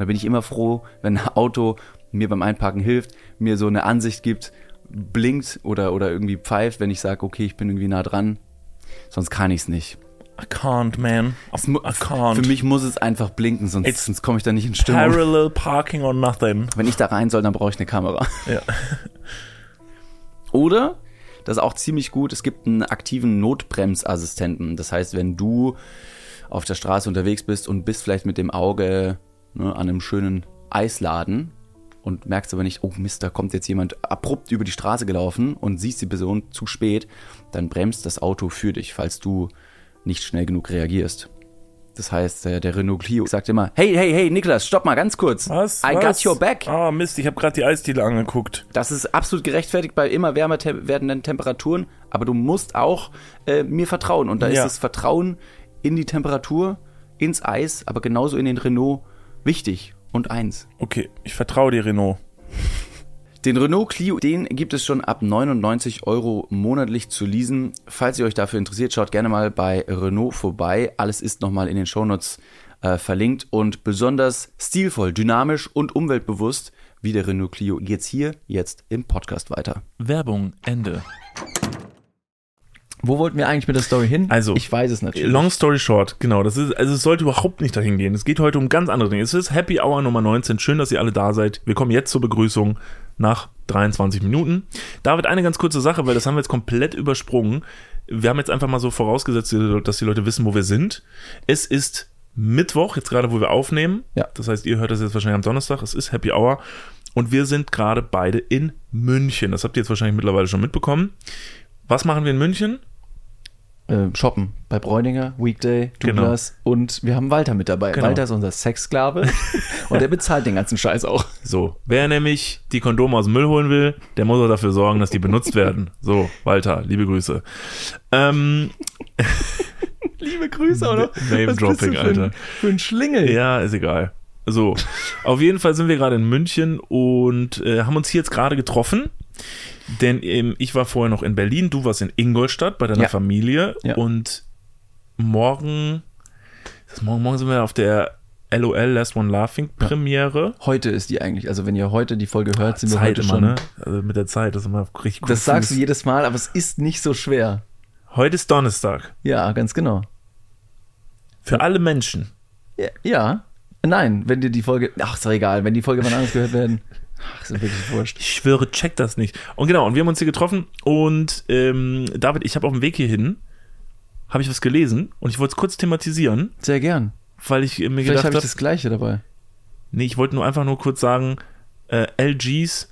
C: da bin ich immer froh, wenn ein Auto mir beim Einparken hilft, mir so eine Ansicht gibt, blinkt oder, oder irgendwie pfeift, wenn ich sage, okay, ich bin irgendwie nah dran. Sonst kann ich es nicht.
B: I can't, man. I, I can't.
C: Für mich muss es einfach blinken, sonst, sonst komme ich da nicht in Stimmung.
B: Parallel parking or nothing.
C: Wenn ich da rein soll, dann brauche ich eine Kamera.
B: Ja.
C: Oder, das ist auch ziemlich gut, es gibt einen aktiven Notbremsassistenten. Das heißt, wenn du auf der Straße unterwegs bist und bist vielleicht mit dem Auge ne, an einem schönen Eisladen und merkst aber nicht, oh Mist, da kommt jetzt jemand abrupt über die Straße gelaufen und siehst die Person zu spät, dann bremst das Auto für dich, falls du nicht schnell genug reagierst. Das heißt, der, der Renault Clio sagt immer, hey, hey, hey, Niklas, stopp mal ganz kurz.
B: Was?
C: I
B: Was?
C: got your back.
B: Ah, oh, Mist, ich habe gerade die Eisdiele angeguckt.
C: Das ist absolut gerechtfertigt bei immer wärmer te- werdenden Temperaturen, aber du musst auch äh, mir vertrauen. Und da
B: Ja.
C: ist das Vertrauen in die Temperatur, ins Eis, aber genauso in den Renault wichtig. Und eins.
B: Okay, ich vertraue dir, Renault.
C: Den Renault Clio, den gibt es schon ab neunundneunzig Euro monatlich zu leasen. Falls ihr euch dafür interessiert, schaut gerne mal bei Renault vorbei. Alles ist nochmal in den Shownotes äh, verlinkt. Und besonders stilvoll, dynamisch und umweltbewusst wie der Renault Clio geht's hier jetzt im Podcast weiter.
B: Werbung, Ende.
A: Wo wollten wir eigentlich mit der Story hin?
B: Also,
A: ich weiß es natürlich.
B: Long story short, genau. Das ist, also es sollte überhaupt nicht dahin gehen. Es geht heute um ganz andere Dinge. Es ist Happy Hour Nummer neunzehn. Schön, dass ihr alle da seid. Wir kommen jetzt zur Begrüßung nach dreiundzwanzig Minuten. David, eine ganz kurze Sache, weil das haben wir jetzt komplett übersprungen. Wir haben jetzt einfach mal so vorausgesetzt, dass die Leute wissen, wo wir sind. Es ist Mittwoch, jetzt gerade, wo wir aufnehmen.
A: Ja.
B: Das heißt, ihr hört das jetzt wahrscheinlich am Donnerstag. Es ist Happy Hour. Und wir sind gerade beide in München. Das habt ihr jetzt wahrscheinlich mittlerweile schon mitbekommen. Was machen wir in München?
A: Äh, shoppen bei Bräuninger, Weekday, Douglas und wir haben Walter mit dabei.
B: Genau.
A: Walter ist unser Sexsklave und der bezahlt den ganzen Scheiß auch.
B: So, wer nämlich die Kondome aus dem Müll holen will, der muss auch dafür sorgen, dass die benutzt werden. So, Walter, liebe Grüße. Ähm,
A: Liebe Grüße, oder?
B: Name-Dropping, Alter.
A: Für ein Schlingel.
B: Ja, ist egal. So, auf jeden Fall sind wir gerade in München und äh, haben uns hier jetzt gerade getroffen. Denn ähm, ich war vorher noch in Berlin, du warst in Ingolstadt bei deiner
A: Ja.
B: Familie
A: Ja.
B: und morgen, das morgen, morgen sind wir auf der L O L Last One Laughing Premiere.
A: Heute ist die eigentlich, also wenn ihr heute die Folge hört, sind wir
B: Zeit
A: heute
B: immer,
A: schon.
B: ne? Also mit der Zeit, das ist immer richtig
A: Das sagst du
B: confused.
A: jedes Mal, aber es ist nicht so schwer.
B: Heute ist Donnerstag.
A: Ja, ganz genau.
B: Für alle Menschen.
A: Ja, ja. Nein, wenn dir die Folge, ach, ist doch egal, wenn die Folge wann anders gehört werden. Ach, ist doch wirklich wurscht.
B: Ich schwöre, check das nicht. Und genau, und wir haben uns hier getroffen und ähm, David, ich habe auf dem Weg hierhin, habe ich was gelesen und ich wollte es kurz thematisieren,
A: Sehr gern.
B: weil ich äh, mir
A: Vielleicht
B: gedacht
A: habe ich
B: habe,
A: das Gleiche dabei.
B: nee, ich wollte nur einfach nur kurz sagen, äh, L Gs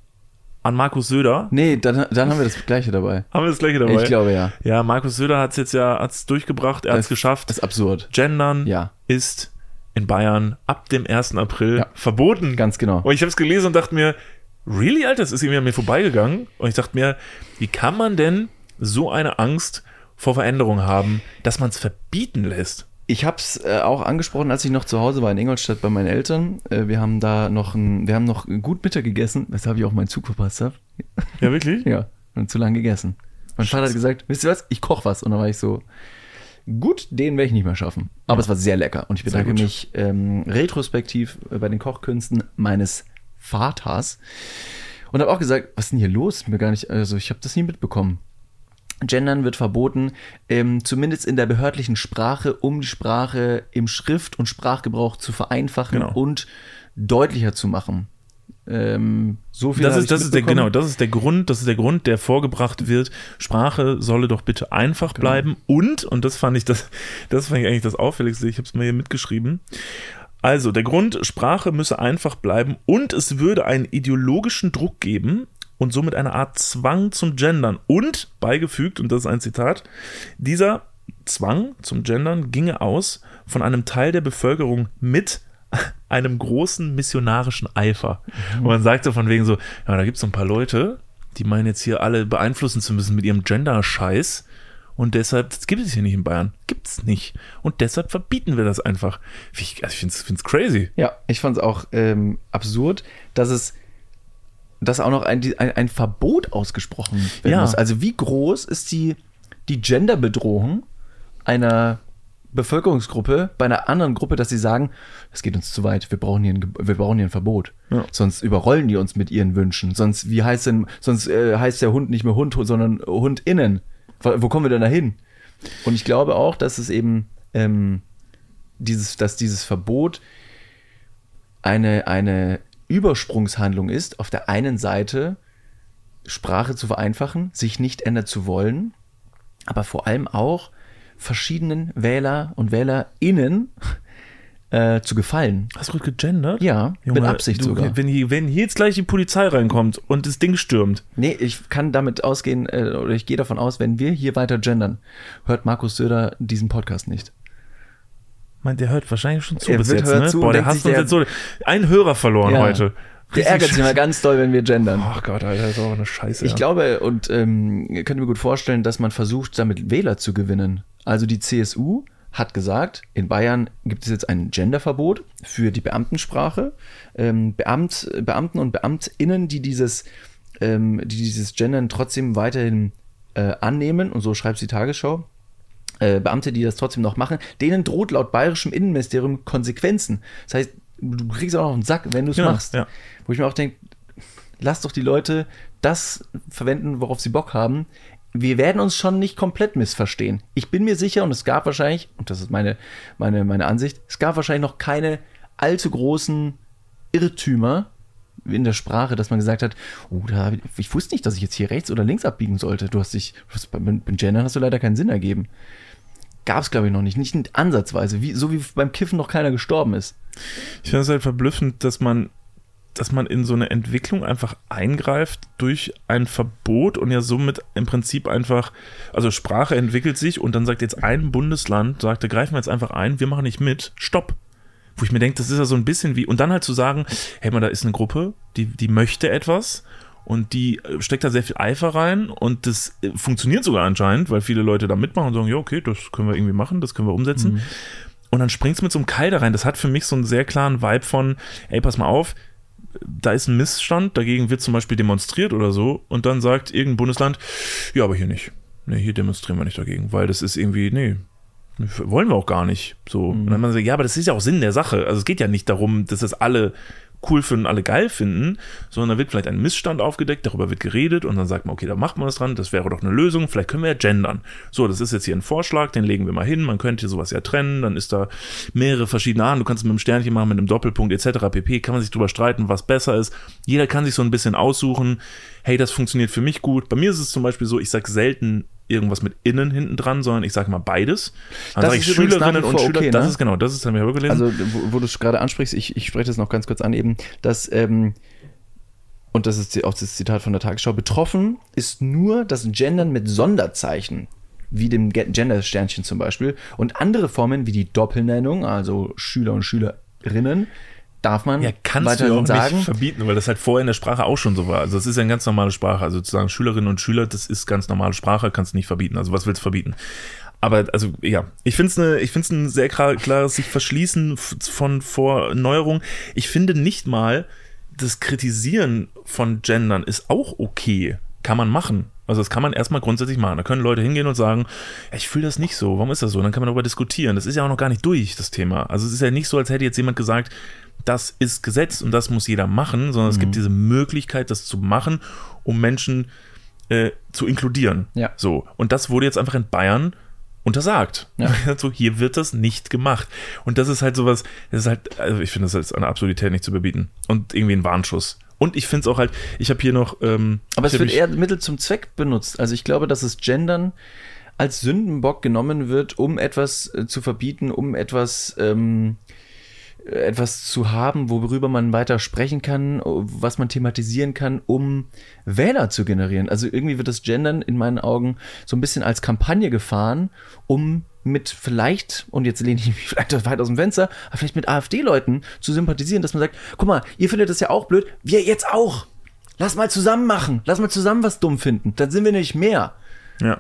B: an Markus Söder.
A: Nee, dann, dann haben wir das Gleiche dabei.
B: Haben wir das gleiche dabei?
A: Ich glaube ja.
B: Ja, Markus Söder hat es jetzt ja hat's durchgebracht, er hat es
A: Das-
B: geschafft.
A: Das ist absurd.
B: Gendern
A: Ja,
B: ist in Bayern ab dem ersten April
A: Ja.
B: verboten.
A: ganz genau.
B: Und ich habe es gelesen und dachte mir, really, Alter, das ist irgendwie an mir vorbeigegangen. Und ich dachte mir, wie kann man denn so eine Angst vor Veränderung haben, dass man es verbieten lässt?
A: Ich habe es äh, auch angesprochen, als ich noch zu Hause war in Ingolstadt bei meinen Eltern. Äh, wir haben da noch ein, wir haben noch gut Mittag gegessen, weshalb ich auch meinen Zug verpasst habe.
B: Ja, wirklich?
A: Ja, und zu lange gegessen. Mein Vater hat gesagt, wisst ihr was, ich koche was. Und dann war ich so, gut, den werde ich nicht mehr schaffen. Aber es war sehr lecker. Und ich
B: Sehr
A: bedanke
B: gut.
A: mich ähm, retrospektiv äh, bei den Kochkünsten meines Vaters. Und habe auch gesagt, was ist denn hier los? Mir gar nicht, also ich habe das nie mitbekommen. Gendern wird verboten, ähm, zumindest in der behördlichen Sprache, um die Sprache im Schrift- und Sprachgebrauch zu vereinfachen
B: Genau.
A: und deutlicher zu machen. Ähm, so viel
B: Das
A: habe
B: ist,
A: ich
B: das ist der,
A: mitbekommen.
B: genau, das ist der Grund, das ist der Grund, der vorgebracht wird. Sprache solle doch bitte einfach
A: Genau.
B: bleiben und, und das fand ich das, das fand ich eigentlich das Auffälligste, ich habe es mal hier mitgeschrieben. Also, der Grund, Sprache müsse einfach bleiben und es würde einen ideologischen Druck geben und somit eine Art Zwang zum Gendern und beigefügt, und das ist ein Zitat, dieser Zwang zum Gendern ginge aus von einem Teil der Bevölkerung mit einem großen missionarischen Eifer. Und man sagt so von wegen so, ja, da gibt es so ein paar Leute, die meinen jetzt hier alle beeinflussen zu müssen mit ihrem Gender-Scheiß und deshalb, das gibt es hier nicht in Bayern, gibt es nicht. Und deshalb verbieten wir das einfach. Ich, also ich finde es crazy.
A: Ja, ich fand es auch ähm, absurd, dass es dass auch noch ein, ein, ein Verbot ausgesprochen werden
B: Ja.
A: muss. Also wie groß ist die, die Genderbedrohung einer Bevölkerungsgruppe bei einer anderen Gruppe, dass sie sagen, das geht uns zu weit, wir brauchen hier ein, wir brauchen hier ein Verbot. Ja. Sonst überrollen die uns mit ihren Wünschen. Sonst, wie heißt denn, sonst äh, heißt der Hund nicht mehr Hund, sondern HundInnen. Wo, wo kommen wir denn da hin? Und ich glaube auch, dass es eben ähm, dieses, dass dieses Verbot eine, eine Übersprungshandlung ist, auf der einen Seite Sprache zu vereinfachen, sich nicht ändern zu wollen, aber vor allem auch verschiedenen Wähler und WählerInnen äh, zu gefallen.
B: Hast du gut gegendert?
A: Ja,
B: Junge,
A: mit Absicht
B: du,
A: sogar.
B: Wenn hier, wenn hier jetzt gleich die Polizei reinkommt und das Ding stürmt.
A: Nee, ich kann damit ausgehen, äh, oder ich gehe davon aus, wenn wir hier weiter gendern, hört Markus Söder diesen Podcast nicht.
B: Meint, der hört wahrscheinlich schon zu
A: er
B: bis
A: wird
B: jetzt,
A: hört
B: ne?
A: zu
B: Boah, der
A: denkt
B: hast
A: sich,
B: uns
A: der-
B: jetzt so einen Hörer verloren
A: Ja.
B: heute.
A: Der ärgert sich immer ganz doll, wenn wir gendern.
B: Ach Gott, Alter, das ist auch eine Scheiße.
A: Ich
B: ja.
A: glaube, und ähm, ihr könnt mir gut vorstellen, dass man versucht, damit Wähler zu gewinnen. Also die C S U hat gesagt, in Bayern gibt es jetzt ein Genderverbot für die Beamtensprache. Ähm, Beamt, Beamten und BeamtInnen, die dieses, ähm, die dieses Gendern trotzdem weiterhin äh, annehmen, und so schreibt die Tagesschau, äh, Beamte, die das trotzdem noch machen, denen droht laut bayerischem Innenministerium Konsequenzen. Das heißt, du kriegst auch noch einen Sack, wenn du es
B: Genau,
A: machst.
B: ja.
A: Wo ich mir auch denke, lass doch die Leute das verwenden, worauf sie Bock haben. Wir werden uns schon nicht komplett missverstehen. Ich bin mir sicher, und es gab wahrscheinlich, und das ist meine, meine, meine Ansicht, es gab wahrscheinlich noch keine allzu großen Irrtümer in der Sprache, dass man gesagt hat, oh, da, ich wusste nicht, dass ich jetzt hier rechts oder links abbiegen sollte. Du hast dich, du hast, beim Gendern hast du leider keinen Sinn ergeben. Gab es, glaube ich, noch nicht. Nicht ansatzweise. Wie, so wie beim Kiffen noch keiner gestorben ist.
B: Ich finde es halt verblüffend, dass man, dass man in so eine Entwicklung einfach eingreift durch ein Verbot und ja somit im Prinzip einfach, also Sprache entwickelt sich und dann sagt jetzt ein Bundesland, sagt, da greifen wir jetzt einfach ein, wir machen nicht mit, stopp. Wo ich mir denke, das ist ja so ein bisschen wie, und dann halt zu sagen, hey mal, da ist eine Gruppe, die, die möchte etwas und die steckt da sehr viel Eifer rein und das funktioniert sogar anscheinend, weil viele Leute da mitmachen und sagen, ja okay, das können wir irgendwie machen, das können wir umsetzen. Mhm. Und dann springt es mit so einem Keil da rein. Das hat für mich so einen sehr klaren Vibe von, ey, pass mal auf, da ist ein Missstand, dagegen wird zum Beispiel demonstriert oder so und dann sagt irgendein Bundesland, ja, aber hier nicht. Nee, hier demonstrieren wir nicht dagegen, weil das ist irgendwie, nee, wollen wir auch gar nicht. So. Mhm. Und dann man sagt, ja, aber das ist ja auch Sinn der Sache. Also es geht ja nicht darum, dass das alle cool finden, alle geil finden, sondern da wird vielleicht ein Missstand aufgedeckt, darüber wird geredet und dann sagt man, okay, da macht man was dran, das wäre doch eine Lösung, vielleicht können wir ja gendern. So, das ist jetzt hier ein Vorschlag, den legen wir mal hin, man könnte sowas ja trennen, dann ist da mehrere verschiedene Arten, du kannst es mit einem Sternchen machen, mit einem Doppelpunkt et cetera pp, kann man sich drüber streiten, was besser ist. Jeder kann sich so ein bisschen aussuchen, hey, das funktioniert für mich gut. Bei mir ist es zum Beispiel so, ich sage selten irgendwas mit innen hinten dran, sondern ich sage mal beides. Dann sage ich Schülerinnen und Schüler, okay, das ne? ist genau, das ist dann mir gelesen.
A: Also, wo, wo du es gerade ansprichst, ich, ich spreche das noch ganz kurz an eben, dass, ähm, und das ist auch das Zitat von der Tagesschau, betroffen ist nur das Gendern mit Sonderzeichen, wie dem Gender-Sternchen zum Beispiel, und andere Formen wie die Doppelnennung, also Schüler und Schülerinnen, darf man
B: ja, kannst
A: weiterhin
B: du ja auch
A: sagen.
B: Nicht verbieten, weil das halt vorher in der Sprache auch schon so war. Also das ist ja eine ganz normale Sprache. Also zu sagen Schülerinnen und Schüler, das ist ganz normale Sprache, kannst du nicht verbieten. Also was willst du verbieten? Aber also ja, ich finde es eine, ich finde es ein sehr klar, klares sich Verschließen von vor Neuerungen. Ich finde nicht mal, das Kritisieren von Gendern ist auch okay. Kann man machen. Also das kann man erstmal grundsätzlich machen. Da können Leute hingehen und sagen, ja, ich fühle das nicht so, warum ist das so? Und dann kann man darüber diskutieren. Das ist ja auch noch gar nicht durch, das Thema. Also es ist ja nicht so, als hätte jetzt jemand gesagt, das ist Gesetz und das muss jeder machen, sondern es mhm. gibt diese Möglichkeit, das zu machen, um Menschen äh, zu inkludieren.
A: Ja.
B: So. Und das wurde jetzt einfach in Bayern untersagt.
A: Ja.
B: So, hier wird das nicht gemacht. Und das ist halt sowas, das ist halt, also ich finde das als eine Absurdität nicht zu überbieten. Und irgendwie ein Warnschuss. Und ich finde es auch halt, ich habe hier noch... Ähm,
A: Aber es wird
B: mich,
A: eher Mittel zum Zweck benutzt. Also ich glaube, dass das Gendern als Sündenbock genommen wird, um etwas äh, zu verbieten, um etwas... Ähm, etwas zu haben, worüber man weiter sprechen kann, was man thematisieren kann, um Wähler zu generieren. Also irgendwie wird das Gendern in meinen Augen so ein bisschen als Kampagne gefahren, um mit vielleicht, und jetzt lehne ich mich vielleicht weit aus dem Fenster, aber vielleicht mit AfD-Leuten zu sympathisieren, dass man sagt, guck mal, ihr findet das ja auch blöd, wir jetzt auch. Lass mal zusammen machen, lass mal zusammen was dumm finden, dann sind wir nicht mehr.
B: Ja.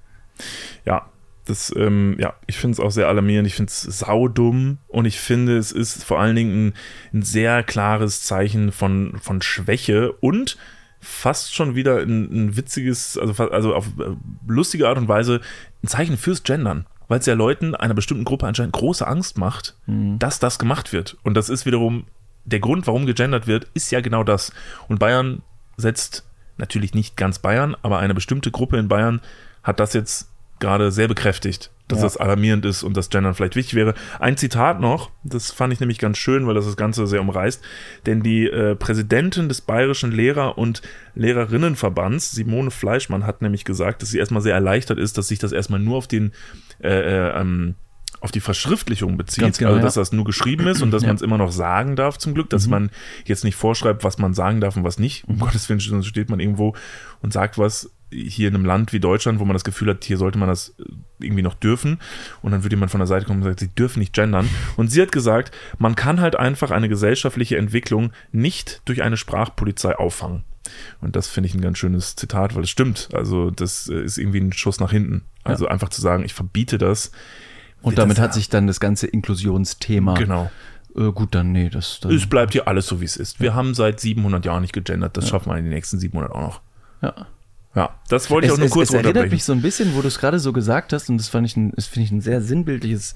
B: Ja. Das, ähm, ja, ich finde es auch sehr alarmierend, ich finde es saudumm und ich finde, es ist vor allen Dingen ein, ein sehr klares Zeichen von, von Schwäche und fast schon wieder ein, ein witziges, also, also auf lustige Art und Weise ein Zeichen fürs Gendern. weil es ja Leuten einer bestimmten Gruppe anscheinend große Angst macht, mhm. dass das gemacht wird. Und das ist wiederum der Grund, warum gegendert wird, ist ja genau das. Und Bayern setzt natürlich nicht ganz Bayern, aber eine bestimmte Gruppe in Bayern hat das jetzt gerade sehr bekräftigt, dass ja. das alarmierend ist und dass Gendern vielleicht wichtig wäre. Ein Zitat noch, das fand ich nämlich ganz schön, weil das das Ganze sehr umreißt, denn die äh, Präsidentin des Bayerischen Lehrer- und Lehrerinnenverbands, Simone Fleischmann, hat nämlich gesagt, dass sie erstmal sehr erleichtert ist, dass sich das erstmal nur auf den äh, äh, ähm, auf die Verschriftlichung bezieht, genau, also dass ja. das nur geschrieben ist und dass ja. man es immer noch sagen darf zum Glück, dass mhm. man jetzt nicht vorschreibt, was man sagen darf und was nicht. Um mhm. Gottes Willen, sonst steht man irgendwo und sagt was hier in einem Land wie Deutschland, wo man das Gefühl hat, hier sollte man das irgendwie noch dürfen und dann würde jemand von der Seite kommen und sagt, sie dürfen nicht gendern. Und sie hat gesagt, man kann halt einfach eine gesellschaftliche Entwicklung nicht durch eine Sprachpolizei auffangen. Und das finde ich ein ganz schönes Zitat, weil es stimmt. Also das ist irgendwie ein Schuss nach hinten. Also ja. einfach zu sagen, ich verbiete das.
A: Und damit hat sich dann das ganze Inklusionsthema.
B: Genau.
A: Äh, gut, dann nee. Das, dann
B: es bleibt hier alles so, wie es ist. Wir ja. haben seit siebenhundert Jahren nicht gegendert. Das ja. schaffen wir in den nächsten siebenhundert auch noch.
A: Ja.
B: Ja, das wollte ich
A: es,
B: auch nur
A: es,
B: kurz
A: es
B: unterbrechen.
A: Es erinnert mich so ein bisschen, wo du es gerade so gesagt hast, und das fand ich ein, das finde ich ein sehr sinnbildliches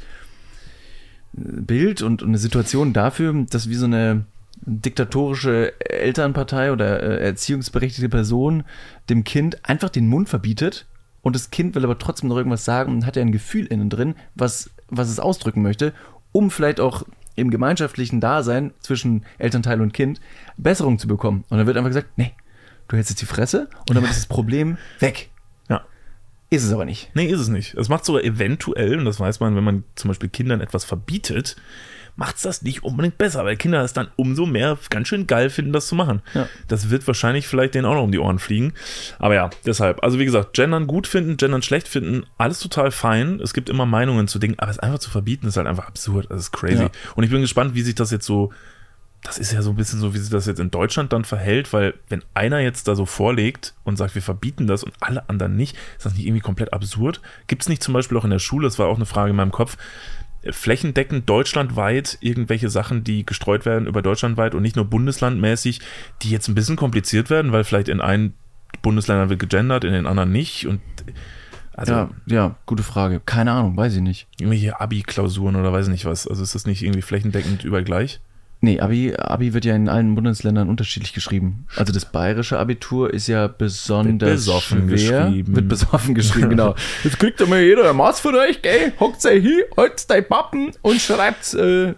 A: Bild und, und eine Situation dafür, dass wie so eine diktatorische Elternpartei oder äh, erziehungsberechtigte Person dem Kind einfach den Mund verbietet. Und das Kind will aber trotzdem noch irgendwas sagen und hat ja ein Gefühl innen drin, was, was es ausdrücken möchte, um vielleicht auch im gemeinschaftlichen Dasein zwischen Elternteil und Kind Besserung zu bekommen. Und dann wird einfach gesagt, nee, du hältst jetzt die Fresse und damit ist das Problem weg.
B: Ja.
A: Ist es aber nicht.
B: Nee, ist es nicht. Das macht sogar eventuell, und das weiß man, wenn man zum Beispiel Kindern etwas verbietet, macht es das nicht unbedingt besser, weil Kinder es dann umso mehr ganz schön geil finden, das zu machen. Ja. Das wird wahrscheinlich vielleicht denen auch noch um die Ohren fliegen. Aber ja, deshalb. Also wie gesagt, Gendern gut finden, Gendern schlecht finden, alles total fein. Es gibt immer Meinungen zu Dingen, aber es einfach zu verbieten, ist halt einfach absurd. Das ist crazy. Ja. Und ich bin gespannt, wie sich das jetzt so, das ist ja so ein bisschen so, wie sich das jetzt in Deutschland dann verhält, weil wenn einer jetzt da so vorlegt und sagt, wir verbieten das und alle anderen nicht, ist das nicht irgendwie komplett absurd? Gibt es nicht zum Beispiel auch in der Schule, das war auch eine Frage in meinem Kopf, flächendeckend deutschlandweit irgendwelche Sachen, die gestreut werden über deutschlandweit und nicht nur bundeslandmäßig, die jetzt ein bisschen kompliziert werden, weil vielleicht in einen Bundesländern wird gegendert, in den anderen nicht und also
A: ja, ja, gute Frage. Keine Ahnung, weiß ich nicht.
B: Irgendwelche Abi-Klausuren oder weiß nicht was. Also ist das nicht irgendwie flächendeckend überall gleich?
A: Nee, Abi, Abi wird ja in allen Bundesländern unterschiedlich geschrieben. Also das bayerische Abitur ist ja besonders wird besoffen schwer. Geschrieben. Wird besoffen geschrieben, genau. Jetzt kriegt doch mal jeder ein Maß von euch, gell? Hockt euch hin, halt's dein Pappen und schreibt. Äh.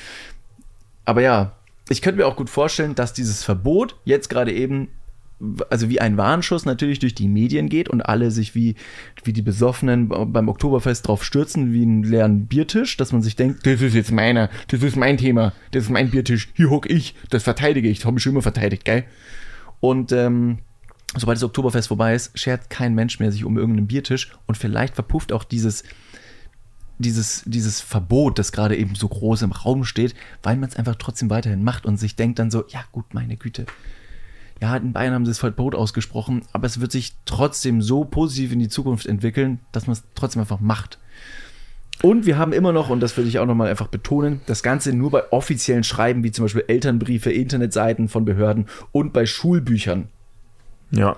A: Aber ja, ich könnte mir auch gut vorstellen, dass dieses Verbot jetzt gerade eben, also wie ein Warnschuss natürlich durch die Medien geht und alle sich wie, wie die Besoffenen beim Oktoberfest drauf stürzen, wie einen leeren Biertisch, dass man sich denkt, das ist jetzt meiner, das ist mein Thema, das ist mein Biertisch, hier hock ich, das verteidige ich, das habe ich schon immer verteidigt, geil? Und ähm, sobald das Oktoberfest vorbei ist, schert kein Mensch mehr sich um irgendeinen Biertisch und vielleicht verpufft auch dieses dieses, dieses Verbot, das gerade eben so groß im Raum steht, weil man es einfach trotzdem weiterhin macht und sich denkt dann so, ja gut, meine Güte, ja, in Bayern haben sie das Verbot ausgesprochen, aber es wird sich trotzdem so positiv in die Zukunft entwickeln, dass man es trotzdem einfach macht. Und wir haben immer noch, und das will ich auch nochmal einfach betonen, das Ganze nur bei offiziellen Schreiben, wie zum Beispiel Elternbriefe, Internetseiten von Behörden und bei Schulbüchern.
B: Ja.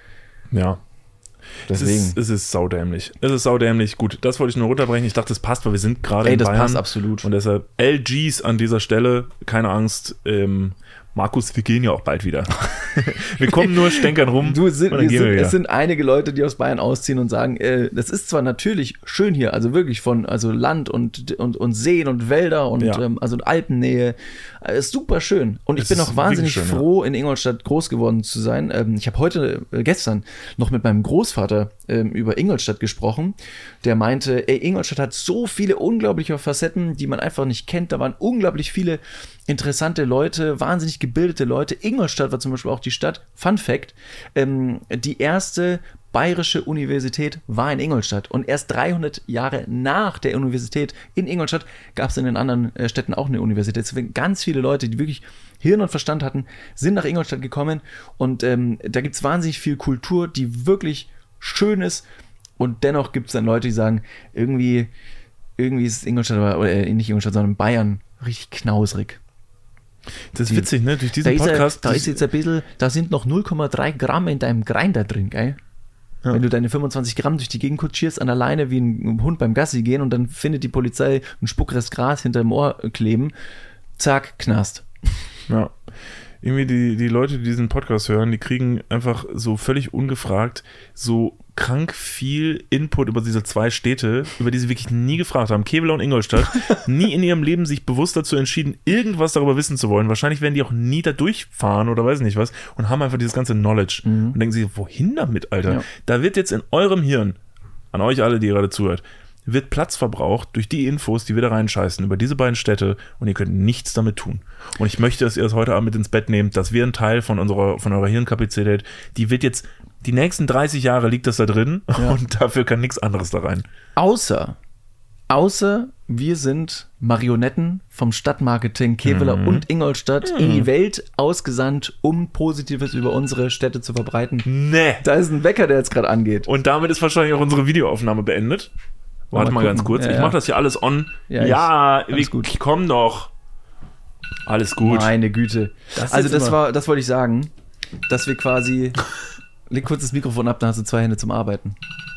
B: Ja.
A: Deswegen.
B: Es ist, es ist saudämlich. Es ist saudämlich. Gut, das wollte ich nur runterbrechen. Ich dachte, das passt, weil wir sind gerade in
A: das
B: Bayern.
A: Passt absolut.
B: Und deshalb L Gs an dieser Stelle. Keine Angst. Ähm, Markus, wir gehen ja auch bald wieder. Wir kommen nur stänkern rum.
A: Du, sind, wir sind, wir es sind einige Leute, die aus Bayern ausziehen und sagen, äh, das ist zwar natürlich schön hier, also wirklich von also Land und, und, und Seen und Wälder und ja. ähm, also Alpennähe, äh, ist super schön. Und ich es bin auch wahnsinnig schön, froh, ja. in Ingolstadt groß geworden zu sein. Ähm, ich habe heute, äh, gestern, noch mit meinem Großvater ähm, über Ingolstadt gesprochen. Der meinte, ey, Ingolstadt hat so viele unglaubliche Facetten, die man einfach nicht kennt. Da waren unglaublich viele interessante Leute, wahnsinnig gebildete Leute. Ingolstadt war zum Beispiel auch die Stadt, Fun Fact, ähm, die erste bayerische Universität war in Ingolstadt. Und erst dreihundert Jahre nach der Universität in Ingolstadt gab es in den anderen äh, Städten auch eine Universität. Deswegen ganz viele Leute, die wirklich Hirn und Verstand hatten, sind nach Ingolstadt gekommen. Und ähm, da gibt es wahnsinnig viel Kultur, die wirklich schön ist. Und dennoch gibt es dann Leute, die sagen, irgendwie, irgendwie ist Ingolstadt, oder äh, nicht Ingolstadt, sondern Bayern richtig knausrig.
B: Das ist witzig, ne? Durch diesen
A: da
B: Podcast.
A: Ist er, da ist jetzt ein bisschen, da sind noch null Komma drei Gramm in deinem Grinder drin, gell? Ja. Wenn du deine fünfundzwanzig Gramm durch die Gegend kutschierst, an der Leine wie ein Hund beim Gassi gehen und dann findet die Polizei einen Spuckrest Gras hinterm Ohr kleben, zack, Knast.
B: Ja. Irgendwie die, die Leute, die diesen Podcast hören, die kriegen einfach so völlig ungefragt so krank viel Input über diese zwei Städte, über die sie wirklich nie gefragt haben. Kevela und Ingolstadt, nie in ihrem Leben sich bewusst dazu entschieden, irgendwas darüber wissen zu wollen. Wahrscheinlich werden die auch nie da durchfahren oder weiß nicht was und haben einfach dieses ganze Knowledge mhm. und denken sich, wohin damit, Alter? Ja. Da wird jetzt in eurem Hirn, an euch alle, die ihr gerade zuhört, wird Platz verbraucht durch die Infos, die wir da reinscheißen über diese beiden Städte und ihr könnt nichts damit tun. Und ich möchte, dass ihr das heute Abend mit ins Bett nehmt, dass wir ein Teil von unserer, von eurer Hirnkapazität, die wird jetzt, die nächsten dreißig Jahre liegt das da drin ja. und dafür kann nichts anderes da rein.
A: Außer, außer wir sind Marionetten vom Stadtmarketing Kevela mhm. und Ingolstadt mhm. in die Welt ausgesandt, um Positives über unsere Städte zu verbreiten.
B: Nee.
A: Da ist ein Wecker, der jetzt gerade angeht.
B: Und damit ist wahrscheinlich auch unsere Videoaufnahme beendet. Warte mal, mal ganz kurz. Ja, ich ja. mache das hier alles on. Ja, ja ich, ich, ich komm doch. Alles gut.
A: Meine Güte. Das also das war, das wollte ich sagen, dass wir quasi leg kurz das Mikrofon ab, dann hast du zwei Hände zum Arbeiten.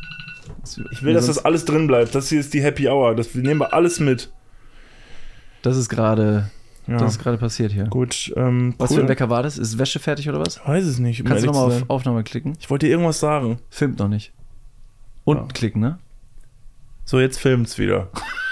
B: Ich will, dass das alles drin bleibt. Das hier ist die Happy Hour. Das nehmen wir alles mit.
A: Das ist gerade ja. das ist gerade passiert hier.
B: Gut. Ähm,
A: was
B: cool.
A: für ein Wecker war das? Ist Wäsche fertig oder was?
B: Ich weiß es nicht. Um
A: Kannst du nochmal auf Aufnahme klicken?
B: Ich wollte dir irgendwas sagen.
A: Filmt noch nicht. Unten ja. klicken, ne?
B: So, jetzt filmt's wieder.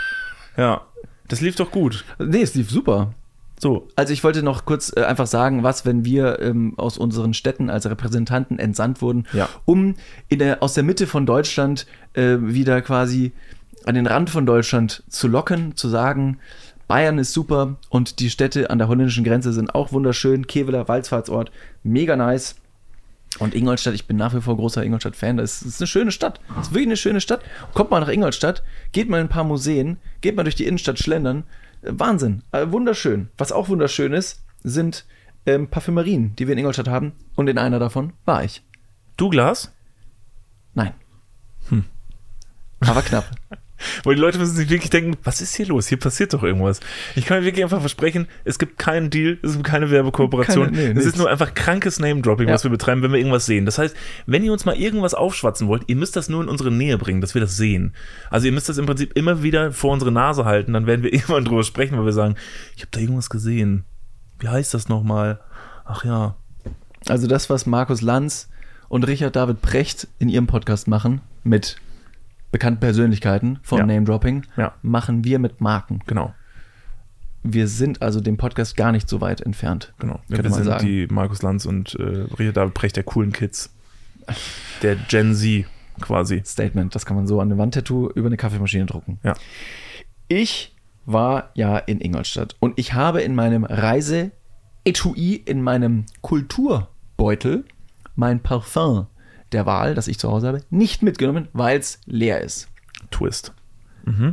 B: Ja, das lief doch gut.
A: Nee, es lief super. So. Also ich wollte noch kurz äh, einfach sagen, was, wenn wir ähm, aus unseren Städten als Repräsentanten entsandt wurden,
B: ja.
A: um in der, aus der Mitte von Deutschland äh, wieder quasi an den Rand von Deutschland zu locken, zu sagen, Bayern ist super und die Städte an der holländischen Grenze sind auch wunderschön. Kevela, Wallfahrtsort, mega nice. Und Ingolstadt, ich bin nach wie vor großer Ingolstadt-Fan. Das ist eine schöne Stadt. Das ist wirklich eine schöne Stadt. Kommt mal nach Ingolstadt, geht mal in ein paar Museen, geht mal durch die Innenstadt schlendern. Wahnsinn. Wunderschön. Was auch wunderschön ist, sind ähm, Parfümerien, die wir in Ingolstadt haben. Und in einer davon war ich.
B: Douglas?
A: Nein. Hm. Aber knapp.
B: Weil die Leute müssen sich wirklich denken, was ist hier los? Hier passiert doch irgendwas. Ich kann mir wirklich einfach versprechen, es gibt keinen Deal, es gibt keine Werbekooperation. Keine, nee, es nichts. Ist nur einfach krankes Name-Dropping, ja. was wir betreiben, wenn wir irgendwas sehen. Das heißt, wenn ihr uns mal irgendwas aufschwatzen wollt, ihr müsst das nur in unsere Nähe bringen, dass wir das sehen. Also ihr müsst das im Prinzip immer wieder vor unsere Nase halten, dann werden wir irgendwann drüber sprechen, weil wir sagen, ich habe da irgendwas gesehen. Wie heißt das nochmal? Ach ja.
A: Also das, was Markus Lanz und Richard David Precht in ihrem Podcast machen, mit bekannten Persönlichkeiten von
B: ja.
A: Name-Dropping,
B: ja.
A: machen wir mit Marken.
B: Genau.
A: Wir sind also dem Podcast gar nicht so weit entfernt.
B: Genau. Ja, wir sind sagen. die Markus Lanz und äh, Richard David Precht der coolen Kids. Der Gen Z quasi.
A: Statement, das kann man so an eine Wandtattoo über eine Kaffeemaschine drucken.
B: Ja.
A: Ich war ja in Ingolstadt und ich habe in meinem Reise-Etui, in meinem Kulturbeutel, mein Parfum der Wahl, das ich zu Hause habe, nicht mitgenommen, weil es leer ist.
B: Twist. Mhm.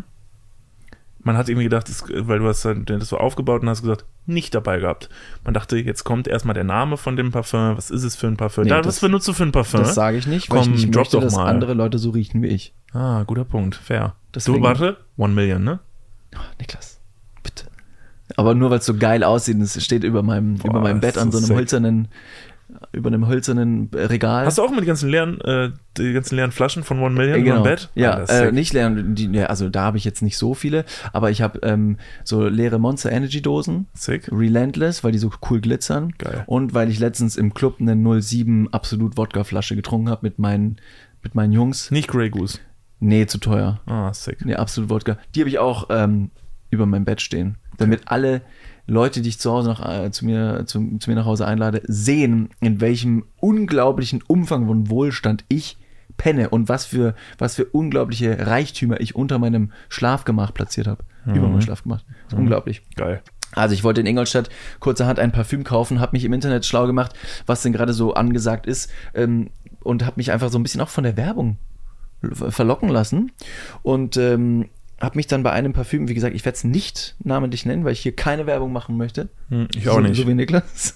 B: Man hat irgendwie gedacht, das, weil du hast das so aufgebaut und hast gesagt, nicht dabei gehabt. Man dachte, jetzt kommt erstmal der Name von dem Parfum. Was ist es für ein Parfum?
A: Nee,
B: da,
A: das,
B: was benutzt du für ein Parfum?
A: Das sage ich nicht, weil
B: Komm,
A: ich nicht
B: drop
A: möchte,
B: doch
A: dass
B: mal.
A: andere Leute so riechen wie ich.
B: Ah, guter Punkt. Fair.
A: Deswegen,
B: du, warte, One Million, ne?
A: Oh, Niklas, bitte. Aber nur, weil es so geil aussieht, es steht über meinem, Boah, über meinem Bett an so einem sick. hölzernen über einem hölzernen Regal.
B: Hast du auch immer die ganzen leeren, äh, die ganzen leeren Flaschen von One Million
A: genau.
B: im Bett?
A: Ja, ah, äh, nicht leeren, die, ja, also da habe ich jetzt nicht so viele, aber ich habe ähm, so leere Monster Energy Dosen.
B: Sick.
A: Relentless, weil die so cool glitzern.
B: Geil.
A: Und weil ich letztens im Club eine null sieben Absolut Wodka Flasche getrunken habe mit meinen, mit meinen Jungs.
B: Nicht Grey Goose?
A: Nee, zu teuer.
B: Ah, sick.
A: Nee, Absolut Wodka. Die habe ich auch ähm, über meinem Bett stehen, damit okay. alle Leute, die ich zu Hause nach, äh, zu, mir, zu, zu mir nach Hause einlade, sehen, in welchem unglaublichen Umfang von Wohlstand ich penne und was für, was für unglaubliche Reichtümer ich unter meinem Schlafgemach platziert habe. Mhm. Über meinem Schlafgemach. Mhm. Unglaublich.
B: Geil.
A: Also ich wollte in Ingolstadt kurzerhand ein Parfüm kaufen, habe mich im Internet schlau gemacht, was denn gerade so angesagt ist ähm, und habe mich einfach so ein bisschen auch von der Werbung verlocken lassen und ähm, habe mich dann bei einem Parfüm, wie gesagt, ich werde es nicht namentlich nennen, weil ich hier keine Werbung machen möchte.
B: Hm, ich auch
A: so,
B: nicht.
A: So wie Niklas.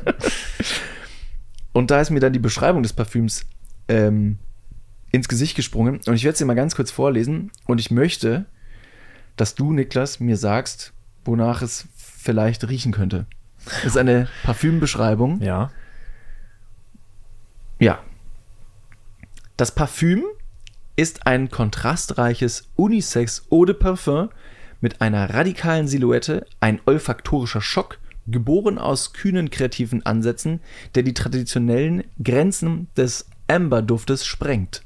A: Und da ist mir dann die Beschreibung des Parfüms ähm, ins Gesicht gesprungen. Und ich werde es dir mal ganz kurz vorlesen. Und ich möchte, dass du, Niklas, mir sagst, wonach es vielleicht riechen könnte. Das ist eine Parfümbeschreibung.
B: Ja.
A: Ja. Das Parfüm ist ein kontrastreiches Unisex Eau de Parfum mit einer radikalen Silhouette, ein olfaktorischer Schock, geboren aus kühnen kreativen Ansätzen, der die traditionellen Grenzen des Amber-Duftes sprengt.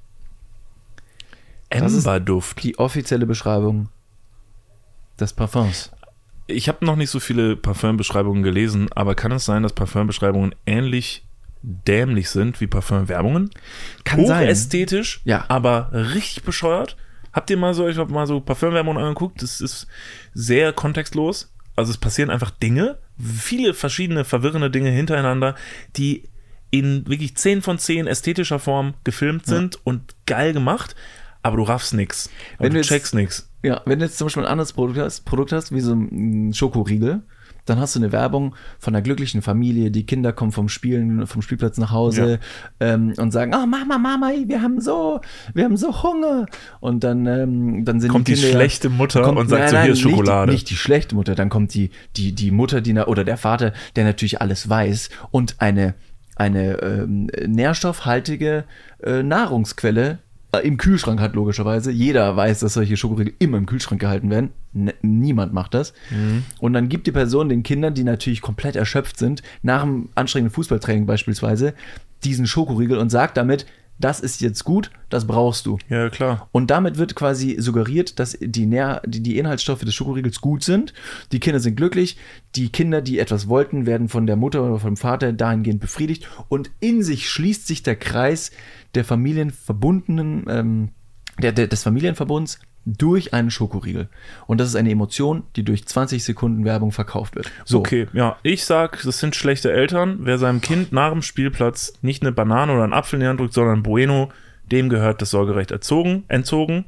A: Das ist
B: Amberduft.
A: die offizielle Beschreibung des Parfums.
B: Ich habe noch nicht so viele Parfümbeschreibungen gelesen, aber kann es sein, dass Parfümbeschreibungen ähnlich dämlich sind wie Parfümwerbungen?
A: Kann sein.
B: Hochästhetisch,
A: Ja.
B: aber richtig bescheuert. Habt ihr mal so, ich hab mal so Parfümwerbungen angeguckt? Das ist sehr kontextlos. Also es passieren einfach Dinge, viele verschiedene verwirrende Dinge hintereinander, die in wirklich zehn von zehn ästhetischer Form gefilmt sind ja. und geil gemacht, aber du raffst nix. Und
A: Wenn
B: du
A: du jetzt-
B: checkst nix.
A: Ja, wenn du jetzt zum Beispiel ein anderes Produkt hast, Produkt hast wie so ein Schokoriegel, dann hast du eine Werbung von einer glücklichen Familie, die Kinder kommen vom Spielen, vom Spielplatz nach Hause ähm, und sagen, oh Mama, Mama, wir haben so, wir haben so Hunger. Und dann, ähm, dann sind
B: Kommt
A: die
B: die
A: Kinder,
B: schlechte Mutter
A: kommt,
B: und sagt
A: nein,
B: so,
A: nein,
B: hier ist Schokolade.
A: Nicht, nicht die schlechte Mutter, dann kommt die, die, die Mutter, die na, oder der Vater, der natürlich alles weiß und eine, eine ähm, nährstoffhaltige äh, Nahrungsquelle äh, im Kühlschrank hat, logischerweise. Jeder weiß, dass solche Schokoriegel immer im Kühlschrank gehalten werden. N- niemand macht das.
B: Mhm.
A: Und dann gibt die Person den Kindern, die natürlich komplett erschöpft sind, nach einem anstrengenden Fußballtraining beispielsweise, diesen Schokoriegel und sagt damit, das ist jetzt gut, das brauchst du.
B: Ja, klar.
A: Und damit wird quasi suggeriert, dass die, Nähr die, die Inhaltsstoffe des Schokoriegels gut sind. Die Kinder sind glücklich. Die Kinder, die etwas wollten, werden von der Mutter oder vom Vater dahingehend befriedigt. Und in sich schließt sich der Kreis der familienverbundenen, ähm, der, der, des Familienverbunds durch einen Schokoriegel. Und das ist eine Emotion, die durch zwanzig Sekunden Werbung verkauft wird. So.
B: Okay, ja, ich sag, das sind schlechte Eltern. Wer seinem Kind nach dem Spielplatz nicht eine Banane oder einen Apfel in die Hand drückt, sondern ein Bueno, dem gehört das Sorgerecht erzogen, entzogen.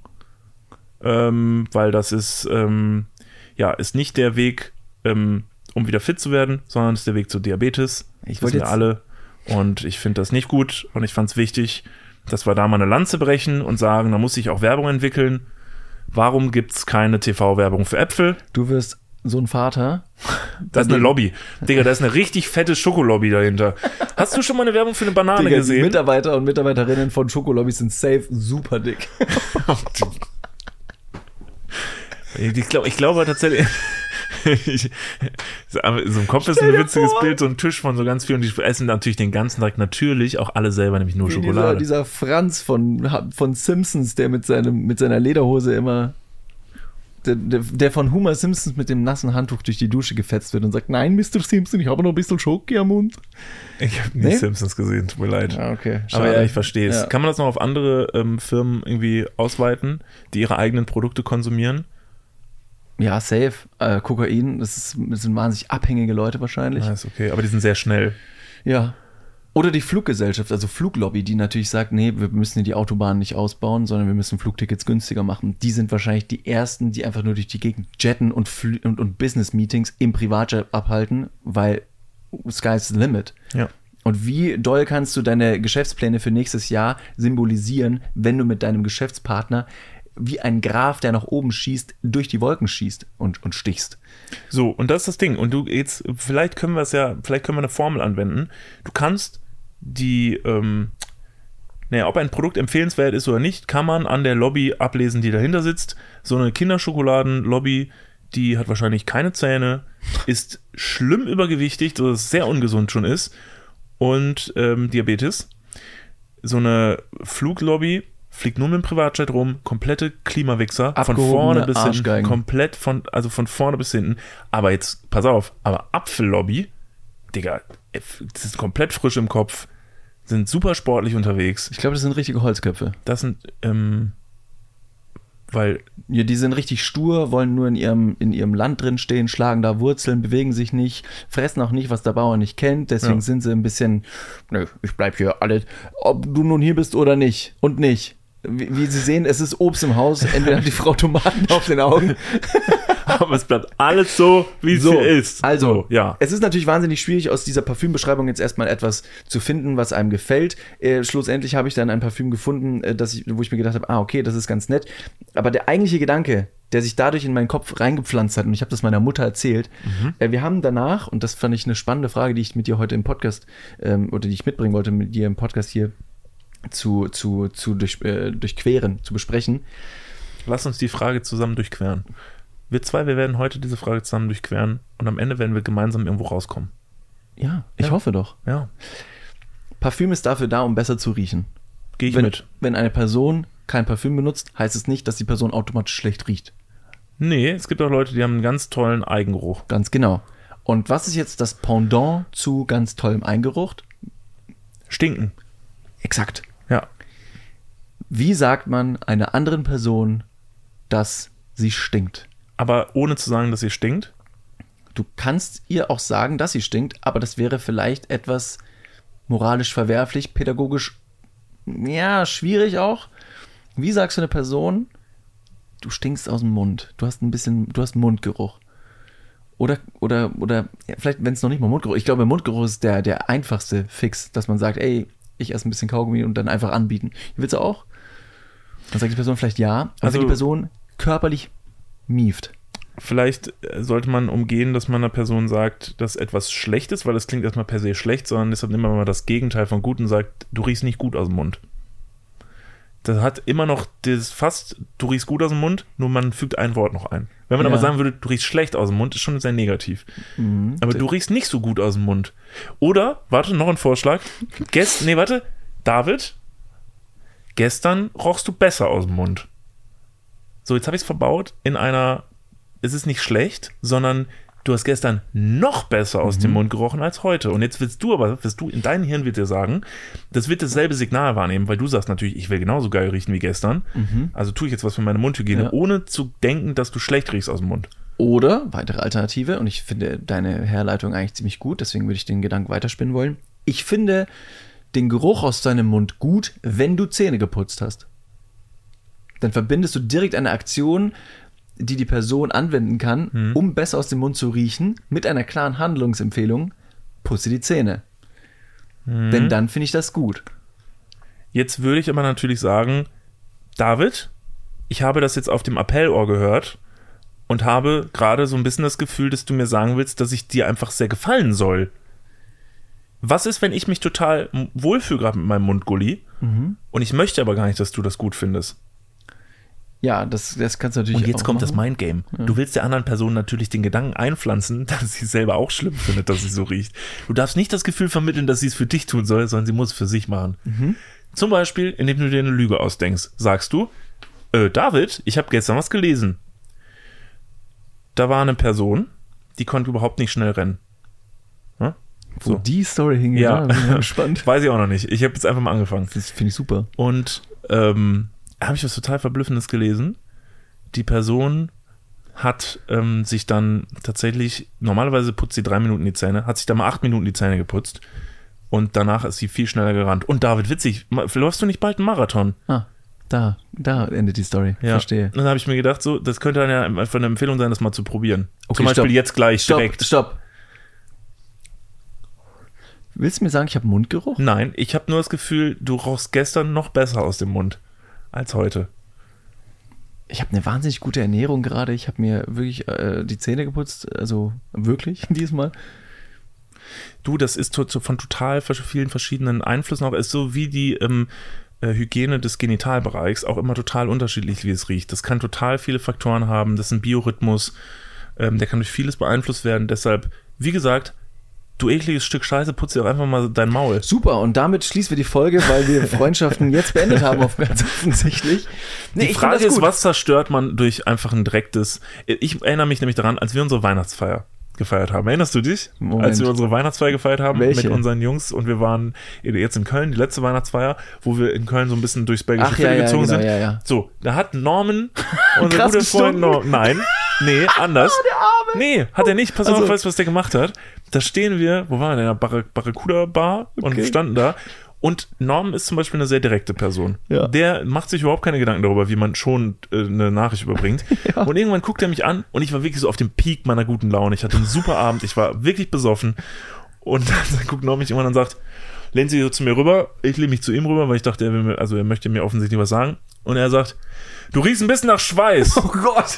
B: Ähm, weil das ist, ähm, ja, ist nicht der Weg, ähm, um wieder fit zu werden, sondern ist der Weg zu Diabetes.
A: Ich
B: Das
A: wollte
B: wissen wir
A: jetzt-
B: alle. Und ich finde das nicht gut. Und ich fand es wichtig, dass wir da mal eine Lanze brechen und sagen, da muss sich auch Werbung entwickeln. Warum gibt es keine T V-Werbung für Äpfel?
A: Du wirst so ein Vater.
B: Das ist eine Lobby. Digga, da ist eine richtig fette Schokolobby dahinter. Hast du schon mal eine Werbung für eine Banane
A: Digga, die
B: gesehen?
A: Mitarbeiter und Mitarbeiterinnen von Schokolobbys sind safe super dick.
B: Ich glaube ich glaube tatsächlich, ich, aber so im Kopf ist ein
A: dir
B: witziges
A: vor.
B: Bild, so ein Tisch von so ganz vielen, die essen natürlich den ganzen Tag natürlich auch alle selber, nämlich nur
A: Wie
B: Schokolade.
A: Dieser, dieser Franz von, von Simpsons, der mit, seinem, mit seiner Lederhose immer, der, der, der von Homer Simpsons mit dem nassen Handtuch durch die Dusche gefetzt wird und sagt, nein, Mister Simpson, ich habe noch ein bisschen Schoki am Mund.
B: Ich habe nie
A: Nee?
B: Simpsons gesehen, tut mir leid.
A: Ja, okay.
B: Aber ja, ich verstehe es.
A: Ja.
B: Kann man das noch auf andere ähm, Firmen irgendwie ausweiten, die ihre eigenen Produkte konsumieren?
A: Ja, safe. Äh, Kokain, das, ist, das sind wahnsinnig abhängige Leute wahrscheinlich.
B: Ja, ist okay, aber die sind sehr schnell.
A: Ja. Oder die Fluggesellschaft, also Fluglobby, die natürlich sagt, nee, wir müssen hier die Autobahnen nicht ausbauen, sondern wir müssen Flugtickets günstiger machen. Die sind wahrscheinlich die ersten, die einfach nur durch die Gegend jetten und, Fl- und, und Business-Meetings im Privatjet abhalten, weil sky's the limit.
B: Ja.
A: Und wie doll kannst du deine Geschäftspläne für nächstes Jahr symbolisieren, wenn du mit deinem Geschäftspartner wie ein Graf, der nach oben schießt, durch die Wolken schießt und, und stichst?
B: So, und das ist das Ding. Und du jetzt, vielleicht können wir es ja, vielleicht können wir eine Formel anwenden. Du kannst die, ähm, naja, ob ein Produkt empfehlenswert ist oder nicht, kann man an der Lobby ablesen, die dahinter sitzt. So eine Kinderschokoladen-Lobby, die hat wahrscheinlich keine Zähne, ist schlimm übergewichtig, so dass es sehr ungesund schon ist, und ähm, Diabetes. So eine Fluglobby fliegt nur mit dem Privatjet rum, komplette Klimawichser, von
A: Abgehobene
B: vorne bis hinten,
A: Arschgeigen.
B: komplett von, also von vorne bis hinten. Aber jetzt, pass auf, aber Apfellobby, Digga, das ist komplett frisch im Kopf, sind super sportlich unterwegs.
A: Ich glaube, das sind richtige Holzköpfe.
B: Das sind, ähm, weil,
A: Ja, die sind richtig stur, wollen nur in ihrem, in ihrem Land drin stehen, schlagen da Wurzeln, bewegen sich nicht, fressen auch nicht, was der Bauer nicht kennt. Deswegen
B: Ja.
A: sind sie ein bisschen, nö, ich bleib hier alle, ob du nun hier bist oder nicht. Und nicht. Wie, wie Sie sehen, es ist Obst im Haus. Entweder hat die Frau Tomaten auf den Augen.
B: aber es bleibt alles so, wie es
A: So,
B: hier ist.
A: Also,
B: so, ja.
A: es ist natürlich wahnsinnig schwierig, aus dieser Parfümbeschreibung jetzt erstmal etwas zu finden, was einem gefällt. Äh, schlussendlich habe ich dann ein Parfüm gefunden, äh, das ich, wo ich mir gedacht habe, ah, okay, das ist ganz nett. Aber der eigentliche Gedanke, der sich dadurch in meinen Kopf reingepflanzt hat, und ich habe das meiner Mutter erzählt,
B: Mhm.
A: äh, wir haben danach, und das fand ich eine spannende Frage, die ich mit dir heute im Podcast, ähm, oder die ich mitbringen wollte, mit dir im Podcast hier zu, zu, zu durch, äh, durchqueren, zu besprechen.
B: Lass uns die Frage zusammen durchqueren. Wir zwei, wir werden heute diese Frage zusammen durchqueren und am Ende werden wir gemeinsam irgendwo rauskommen.
A: Ja, ich
B: Ja.
A: hoffe doch.
B: Ja,
A: Parfüm ist dafür da, um besser zu riechen.
B: gehe ich
A: wenn,
B: mit.
A: Wenn eine Person kein Parfüm benutzt, heißt es nicht, dass die Person automatisch schlecht riecht.
B: Nee, es gibt auch Leute, die haben einen ganz tollen Eigengeruch.
A: Ganz genau. Und was ist jetzt das Pendant zu ganz tollem Eingeruch?
B: Stinken.
A: Exakt.
B: Ja.
A: Wie sagt man einer anderen Person, dass sie stinkt?
B: Aber ohne zu sagen, dass sie stinkt.
A: Du kannst ihr auch sagen, dass sie stinkt, aber das wäre vielleicht etwas moralisch verwerflich, pädagogisch, ja, schwierig auch. Wie sagst du einer Person, du stinkst aus dem Mund, du hast ein bisschen, du hast einen Mundgeruch. Oder, oder, oder, ja, vielleicht, wenn es noch nicht mal Mundgeruch, ich glaube, Mundgeruch ist der, der einfachste Fix, dass man sagt, ey, ich esse ein bisschen Kaugummi und dann einfach anbieten. Willst du auch? Dann sagt die Person vielleicht ja, aber
B: Also-
A: wenn die Person körperlich mieft.
B: Vielleicht sollte man umgehen, dass man einer Person sagt, dass etwas schlecht ist, weil das klingt erstmal per se schlecht, sondern deshalb nimmt man mal das Gegenteil von gut und sagt, du riechst nicht gut aus dem Mund. Das hat immer noch das fast, du riechst gut aus dem Mund, nur man fügt ein Wort noch ein. Wenn man
A: Ja.
B: aber sagen würde, du riechst schlecht aus dem Mund, ist schon sehr negativ.
A: Mhm.
B: Aber du riechst nicht so gut aus dem Mund. Oder, warte, noch ein Vorschlag. Gest, nee, warte, David, gestern rochst du besser aus dem Mund. So, jetzt habe ich es verbaut in einer, es ist nicht schlecht, sondern du hast gestern noch besser aus dem Mund gerochen als heute. Und jetzt willst du aber, wirst du in deinem Hirn wird dir sagen, das wird dasselbe Signal wahrnehmen, weil du sagst natürlich, ich will genauso geil riechen wie gestern. Also tue ich jetzt was für meine Mundhygiene,
A: Ja.
B: ohne zu denken, dass du schlecht riechst aus dem Mund.
A: Oder, weitere Alternative, und ich finde deine Herleitung eigentlich ziemlich gut, deswegen würde ich den Gedanken weiterspinnen wollen. Ich finde den Geruch aus deinem Mund gut, wenn du Zähne geputzt hast. Dann verbindest du direkt eine Aktion, die die Person anwenden kann,
B: Hm.
A: um besser aus dem Mund zu riechen, mit einer klaren Handlungsempfehlung, putze die Zähne.
B: Hm.
A: Denn dann finde ich das gut.
B: Jetzt würde ich aber natürlich sagen, David, ich habe das jetzt auf dem Appellohr gehört und habe gerade so ein bisschen das Gefühl, dass du mir sagen willst, dass ich dir einfach sehr gefallen soll. Was ist, wenn ich mich total wohlfühle gerade mit meinem Mundgulli und ich möchte aber gar nicht, dass du das gut findest?
A: Ja, das, das kannst du natürlich
B: Und jetzt
A: auch
B: kommt das
A: machen.
B: Mindgame. Du willst der anderen Person natürlich den Gedanken einpflanzen, dass sie es selber auch schlimm findet, dass sie so riecht. Du darfst nicht das Gefühl vermitteln, dass sie es für dich tun soll, sondern sie muss es für sich machen. Zum Beispiel, indem du dir eine Lüge ausdenkst. Sagst du, äh, David, ich habe gestern was gelesen. Da war eine Person, die konnte überhaupt nicht schnell rennen. Hm?
A: Wo
B: So.
A: die Story hingeht,
B: Ja.
A: ja. bin ich mal gespannt.
B: Weiß ich auch noch nicht. Ich habe jetzt einfach mal angefangen.
A: Das finde ich super.
B: Und ähm, habe ich was total Verblüffendes gelesen. Die Person hat ähm, sich dann tatsächlich, normalerweise putzt sie drei Minuten die Zähne, hat sich dann mal acht Minuten die Zähne geputzt und danach ist sie viel schneller gerannt. Und David, witzig, ma- läufst du nicht bald einen Marathon?
A: Ah, da, da endet die Story.
B: Ja.
A: Verstehe.
B: Und dann habe ich mir gedacht, so, das könnte dann ja einfach eine Empfehlung sein, das mal zu probieren.
A: Okay,
B: Zum Beispiel
A: stopp.
B: jetzt gleich
A: Stopp,
B: direkt.
A: stopp. Willst du mir sagen, ich habe Mundgeruch?
B: Nein, ich habe nur das Gefühl, du rochst gestern noch besser aus dem Mund als heute.
A: Ich habe eine wahnsinnig gute Ernährung gerade. Ich habe mir wirklich äh, die Zähne geputzt. Also wirklich diesmal.
B: Du, das ist to- to- von total vers- vielen verschiedenen Einflüssen auch. Es ist so wie die ähm, äh, Hygiene des Genitalbereichs auch immer total unterschiedlich, wie es riecht. Das kann total viele Faktoren haben. Das ist ein Biorhythmus. Ähm, der kann durch vieles beeinflusst werden. Deshalb, wie gesagt, du ekliges Stück Scheiße, putz dir auch einfach mal dein Maul.
A: Super, und damit schließen wir die Folge, weil wir Freundschaften jetzt beendet haben, auf ganz offensichtlich. Nee,
B: Die
A: ich
B: Frage
A: find das
B: ist,
A: gut.
B: was zerstört man durch einfach ein direktes... Ich erinnere mich nämlich daran, als wir unsere Weihnachtsfeier gefeiert haben. Erinnerst du dich?
A: Moment.
B: Als wir unsere Weihnachtsfeier gefeiert haben
A: Welche?
B: mit unseren Jungs und wir waren jetzt in Köln, die letzte Weihnachtsfeier, wo wir in Köln so ein bisschen durchs Bergische
A: Ach,
B: Viertel
A: ja, ja,
B: gezogen
A: genau,
B: sind.
A: ja, ja.
B: So, da hat Norman, unser
A: Krass
B: guter Freund
A: gestunken.
B: Norman, nein, nee, anders.
A: Der Arme.
B: Nee, hat er nicht. Pass auf,
A: Also-
B: weißt du, was der gemacht hat? Da stehen wir, wo waren wir denn? In der Bar- Barracuda-Bar und
A: Okay.
B: standen da. Und Norman ist zum Beispiel eine sehr direkte Person.
A: Ja.
B: Der macht sich überhaupt keine Gedanken darüber, wie man schon äh, eine Nachricht überbringt.
A: Ja.
B: Und irgendwann guckt er mich an und ich war wirklich so auf dem Peak meiner guten Laune. Ich hatte einen super Abend, ich war wirklich besoffen. Und dann guckt Norman mich immer und sagt, lehnt sich so zu mir rüber. Ich lehne mich zu ihm rüber, weil ich dachte, er will mir, also er möchte mir offensichtlich was sagen. Und er sagt, du riechst ein bisschen nach Schweiß.
A: Oh Gott.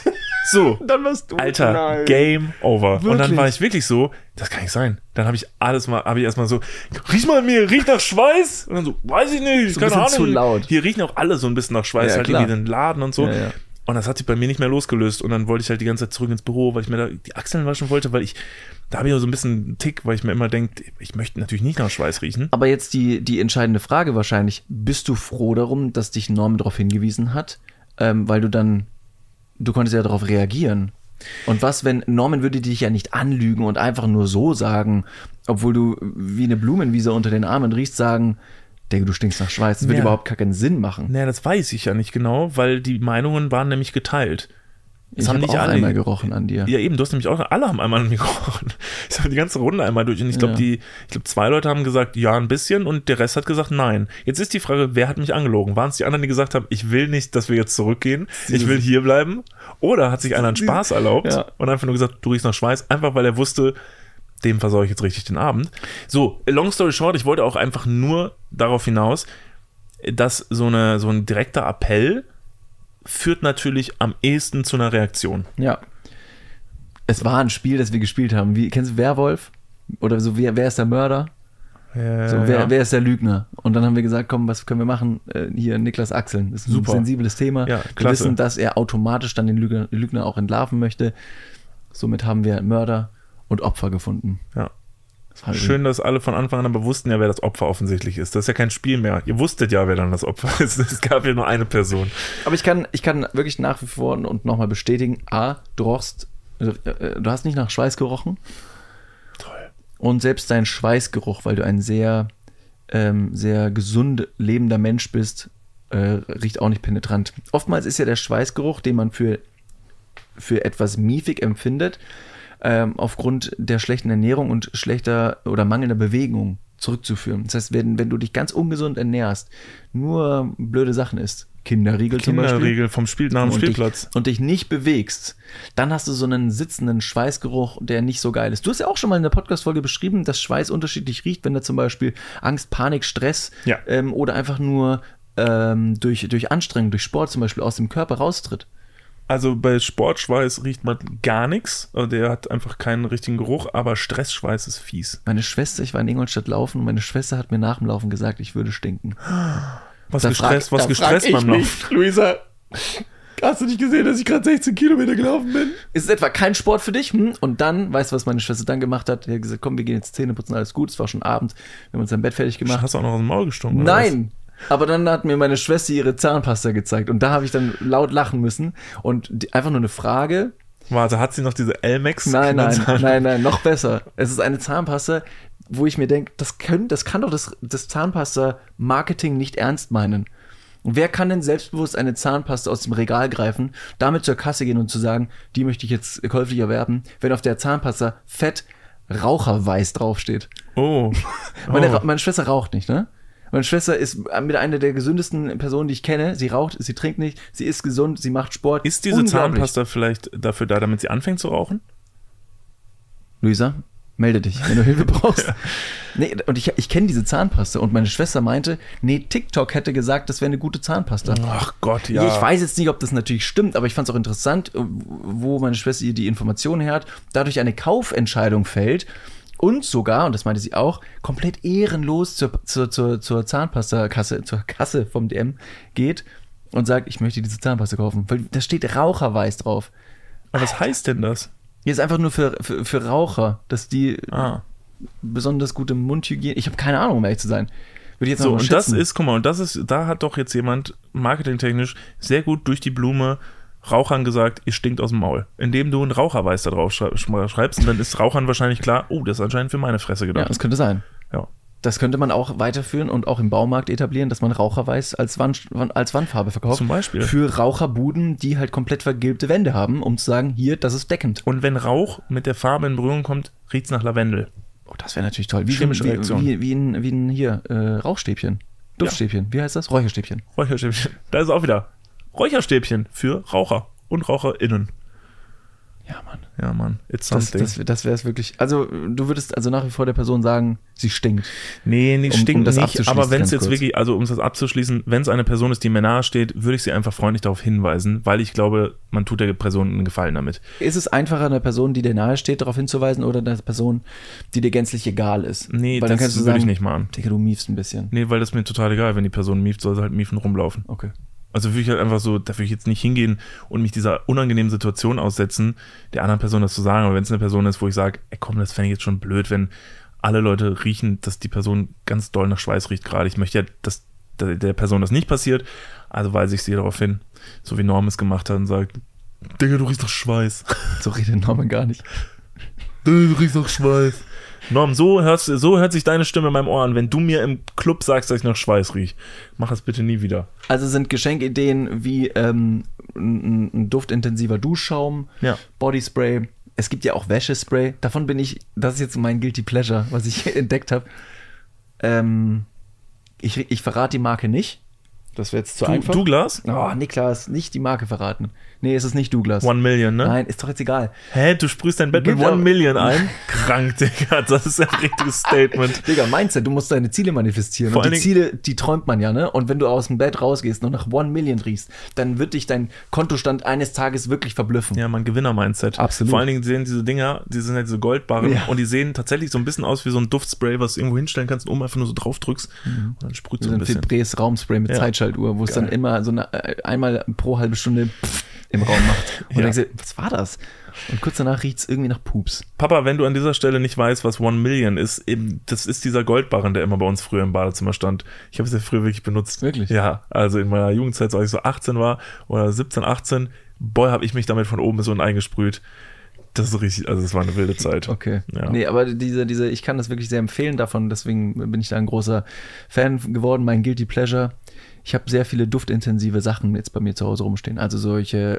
B: So,
A: Dann warst du.
B: Alter,
A: Nein.
B: Game over. Und dann
A: Wirklich?
B: war ich wirklich so, das kann nicht sein. Dann habe ich alles mal, habe ich erstmal so, riech mal an mir, riecht nach Schweiß. Und dann so, weiß ich nicht,
A: So
B: keine
A: ein bisschen
B: Ahnung.
A: zu laut.
B: Hier riechen auch alle so ein bisschen nach Schweiß,
A: Ja,
B: halt
A: klar.
B: irgendwie den Laden und so.
A: Ja, ja.
B: Und das hat sich bei mir nicht mehr losgelöst. Und dann wollte ich halt die ganze Zeit zurück ins Büro, weil ich mir da die Achseln waschen wollte, weil ich, da habe ich auch so ein bisschen einen Tick, weil ich mir immer denke, ich möchte natürlich nicht nach Schweiß riechen.
A: Aber jetzt die, die entscheidende Frage wahrscheinlich, bist du froh darum, dass dich Norman darauf hingewiesen hat? Ähm, weil du dann, du konntest ja darauf reagieren. Und was, wenn Norman würde dich ja nicht anlügen und einfach nur so sagen, obwohl du wie eine Blumenwiese unter den Armen riechst, sagen, Digga, du stinkst nach Schweiß. Das würde
B: Ja.
A: überhaupt gar keinen Sinn machen.
B: Naja, das weiß ich ja nicht genau, weil die Meinungen waren nämlich geteilt. Das
A: Ich
B: haben
A: habe
B: nicht
A: auch
B: alle
A: einmal gerochen an dir.
B: Ja, eben, du hast nämlich auch, alle haben einmal an mir gerochen. Ich habe die ganze Runde einmal durch und ich glaube,
A: Ja.
B: die, ich glaube, zwei Leute haben gesagt, ja, ein bisschen und der Rest hat gesagt, nein. Jetzt ist die Frage, wer hat mich angelogen? Waren es die anderen, die gesagt haben, ich will nicht, dass wir jetzt zurückgehen, ich will hier bleiben? Oder hat sich einer einen Spaß erlaubt
A: Ja.
B: und einfach nur gesagt, du riechst nach Schweiß, einfach weil er wusste, dem versaue ich jetzt richtig den Abend. So, long story short, ich wollte auch einfach nur darauf hinaus, dass so, eine, so ein direkter Appell führt natürlich am ehesten zu einer Reaktion.
A: Ja. Es war ein Spiel, das wir gespielt haben. Wie, kennst du Werwolf? Oder so, wer, wer ist der Mörder?
B: Äh,
A: So, wer,
B: ja.
A: wer ist der Lügner? Und dann haben wir gesagt, komm, was können wir machen? Äh, hier, Niklas Achseln. Das ist ein
B: Super.
A: sensibles Thema.
B: Ja,
A: wir
B: klasse.
A: wissen, dass er automatisch dann den Lügner, Lügner auch entlarven möchte. Somit haben wir Mörder und Opfer gefunden.
B: Ja.
A: Das war
B: Schön, dass alle von Anfang an aber wussten ja, wer das Opfer offensichtlich ist. Das ist ja kein Spiel mehr. Ihr wusstet ja, wer dann das Opfer ist. Es gab ja nur eine Person.
A: Aber ich kann, ich kann wirklich nach wie vor und nochmal bestätigen, A, du rochst, äh, du hast nicht nach Schweiß gerochen.
B: Toll.
A: Und selbst dein Schweißgeruch, weil du ein sehr, ähm, sehr gesund lebender Mensch bist, äh, riecht auch nicht penetrant. Oftmals ist ja der Schweißgeruch, den man für, für etwas miefig empfindet, ähm, aufgrund der schlechten Ernährung und schlechter oder mangelnder Bewegung zurückzuführen. Das heißt, wenn, wenn du dich ganz ungesund ernährst, nur blöde Sachen isst, Kinderriegel, zum Beispiel,
B: Kinderriegel vom Spiel nach dem
A: und
B: Spielplatz.
A: Dich, und dich nicht bewegst, dann hast du so einen sitzenden Schweißgeruch, der nicht so geil ist. Du hast ja auch schon mal in der Podcast-Folge beschrieben, dass Schweiß unterschiedlich riecht, wenn er zum Beispiel Angst, Panik, Stress
B: Ja.
A: ähm, oder einfach nur ähm, durch, durch Anstrengung, durch Sport zum Beispiel aus dem Körper raustritt.
B: Also bei Sportschweiß riecht man gar nichts. Also der hat einfach keinen richtigen Geruch, aber Stressschweiß ist fies.
A: Meine Schwester, ich war in Ingolstadt laufen und meine Schwester hat mir nach dem Laufen gesagt, ich würde stinken.
B: Was
A: Da
B: gestresst,
A: frag-
B: was
A: da
B: gestresst
A: frag ich
B: beim
A: mich,
B: Laufen.
A: Luisa, hast du nicht gesehen, dass ich gerade sechzehn Kilometer gelaufen bin? Ist es etwa kein Sport für dich? Hm? Und dann, weißt du, was meine Schwester dann gemacht hat? Die hat gesagt, komm, wir gehen jetzt Zähne putzen, alles gut. Es war schon Abend, wir haben uns im Bett fertig gemacht.
B: Hast du auch noch aus dem Maul gestunken? oder
A: Nein! Aber dann hat mir meine Schwester ihre Zahnpasta gezeigt und da habe ich dann laut lachen müssen und die, einfach nur eine Frage.
B: was? Warte, hat sie noch diese Elmex?
A: Nein, nein,
B: Kinderzahn-
A: nein, nein, noch besser. Es ist eine Zahnpasta, wo ich mir denke, das, können, das kann doch das, das Zahnpasta-Marketing nicht ernst meinen. Und wer kann denn selbstbewusst eine Zahnpasta aus dem Regal greifen, damit zur Kasse gehen und zu sagen, die möchte ich jetzt käuflich erwerben, wenn auf der Zahnpasta fett Raucherweiß draufsteht?
B: Oh.
A: Meine,
B: oh.
A: Ra- meine Schwester raucht nicht, ne? Meine Schwester ist mit einer der gesündesten Personen, die ich kenne. Sie raucht, sie trinkt nicht, sie ist gesund, sie macht Sport.
B: Ist diese
A: Unglaublich.
B: Zahnpasta vielleicht dafür da, damit sie anfängt zu rauchen?
A: Luisa, melde dich, wenn du Hilfe brauchst. Nee, und ich, ich kenne diese Zahnpasta und meine Schwester meinte, nee, TikTok hätte gesagt, das wäre eine gute Zahnpasta.
B: Ach Gott, ja.
A: Ich weiß jetzt nicht, ob das natürlich stimmt, aber ich fand es auch interessant, wo meine Schwester ihr die Informationen her hat, dadurch eine Kaufentscheidung fällt und sogar, und das meinte sie auch, komplett ehrenlos zur, zur, zur, zur Zahnpasta-Kasse, zur Kasse vom D M geht und sagt, ich möchte diese Zahnpasta kaufen, weil da steht Raucherweiß drauf.
B: Aber was heißt denn das?
A: Hier ist einfach nur für, für, für Raucher, dass die
B: Ah.
A: besonders gute Mundhygiene, ich habe keine Ahnung, um ehrlich zu sein. Würde ich jetzt
B: So,
A: noch mal
B: und das
A: schätzen.
B: ist, guck mal, und das ist, da hat doch jetzt jemand marketingtechnisch sehr gut durch die Blume Rauchern gesagt, ihr stinkt aus dem Maul. Indem du einen Raucherweiß da drauf schrei- schreibst, und dann ist Rauchern wahrscheinlich klar, oh, das ist anscheinend für meine Fresse
A: Ja,
B: gedacht.
A: das könnte sein.
B: Ja.
A: Das könnte man auch weiterführen und auch im Baumarkt etablieren, dass man Raucherweiß als, Wand, als Wandfarbe verkauft.
B: Zum Beispiel.
A: Für Raucherbuden, die halt komplett vergilbte Wände haben, um zu sagen, hier, das ist deckend.
B: Und wenn Rauch mit der Farbe in Berührung kommt, riecht's nach Lavendel.
A: Oh, das wäre natürlich toll. Wie,
B: Chemische
A: wie,
B: Reaktion.
A: wie, wie, ein, wie ein hier, äh, Rauchstäbchen. Duftstäbchen. Wie heißt das? Räucherstäbchen.
B: Räucherstäbchen. Da ist auch wieder Räucherstäbchen für Raucher und RaucherInnen.
A: Ja, Mann.
B: Ja, Mann. It's
A: Das,
B: something.
A: das, das wäre es wirklich. Also, du würdest also nach wie vor der Person sagen, sie stinkt.
B: Nee, nicht
A: Um-
B: stinkt
A: um das
B: nicht,
A: abzuschließen,
B: aber wenn es
A: ganz
B: jetzt
A: kurz.
B: wirklich, also um es das abzuschließen, wenn es eine Person ist, die mir nahe steht, würde ich sie einfach freundlich darauf hinweisen, weil ich glaube, man tut der Person einen Gefallen damit.
A: Ist es einfacher, einer Person, die dir nahe steht, darauf hinzuweisen oder einer Person, die dir gänzlich egal ist?
B: Nee,
A: Weil dann
B: das
A: kannst du
B: würde
A: sagen,
B: ich nicht machen.
A: Digga, du miefst ein bisschen.
B: Nee, weil das ist mir total egal, wenn die Person mieft, soll sie halt miefen rumlaufen.
A: Okay.
B: Also würde ich halt einfach so, da würde ich jetzt nicht hingehen und mich dieser unangenehmen Situation aussetzen, der anderen Person das zu sagen. Aber wenn es eine Person ist, wo ich sage, ey komm, das fände ich jetzt schon blöd, wenn alle Leute riechen, dass die Person ganz doll nach Schweiß riecht gerade. Ich möchte ja, dass der der Person das nicht passiert. Also weise ich sie darauf hin, so wie Norm es gemacht hat und sagt, Digga, du riechst nach Schweiß.
A: So redet Norman gar nicht.
B: Du riechst nach Schweiß. Norm, so, hörst, so hört sich deine Stimme in meinem Ohr an, wenn du mir im Club sagst, dass ich nach Schweiß riech. Mach das bitte nie wieder.
A: Also sind Geschenkideen wie ähm, ein, ein duftintensiver Duschschaum,
B: Ja.
A: Bodyspray. Es gibt ja auch Wäschespray. Davon bin ich, das ist jetzt mein Guilty Pleasure, was ich entdeckt habe. Ähm, ich, ich verrate die Marke nicht. Das wäre jetzt zu
B: Du,
A: einfach.
B: Douglas?
A: Oh, Niklas, nicht die Marke verraten. Nee, es ist nicht Douglas.
B: One Million, ne?
A: Nein, ist doch jetzt egal.
B: Hä, du sprühst dein Bett mit
A: Gibt
B: One
A: auch-
B: Million ein? Krank, Digga, das ist ja ein richtiges Statement.
A: Digga, Mindset, du musst deine Ziele manifestieren.
B: Vor
A: und die
B: allen
A: Ziele, die träumt man ja, ne? Und wenn du aus dem Bett rausgehst und nach One Million riechst, dann wird dich dein Kontostand eines Tages wirklich verblüffen.
B: Ja, man Gewinner-Mindset.
A: Absolut.
B: Vor allen Dingen sehen diese Dinger, die sind halt diese Goldbarren
A: Ja.
B: und die sehen tatsächlich so ein bisschen aus wie so ein Duftspray, was du irgendwo hinstellen kannst und oben einfach nur so drauf drückst und dann sprüht so
A: So
B: ein
A: ein
B: bisschen.
A: Febrés Raumspray mit
B: Ja.
A: Zeitschaltuhr, wo es
B: Geil.
A: dann immer so eine, äh, einmal pro halbe Stunde pff im Raum macht. Und
B: Ja.
A: denkst dir, was war das? Und kurz danach riecht es irgendwie nach Pups.
B: Papa, wenn du an dieser Stelle nicht weißt, was One Million ist, eben, das ist dieser Goldbarren, der immer bei uns früher im Badezimmer stand. Ich habe es ja früher wirklich benutzt.
A: Wirklich?
B: Ja, also in meiner Jugendzeit, so als ich so achtzehn war oder siebzehn, achtzehn, boy, habe ich mich damit von oben bis unten eingesprüht. Das ist richtig, also es war eine wilde Zeit.
A: Okay.
B: Ja.
A: Nee, aber diese, diese, ich kann das wirklich sehr empfehlen davon, deswegen bin ich da ein großer Fan geworden, mein Guilty Pleasure. Ich habe sehr viele duftintensive Sachen jetzt bei mir zu Hause rumstehen. Also solche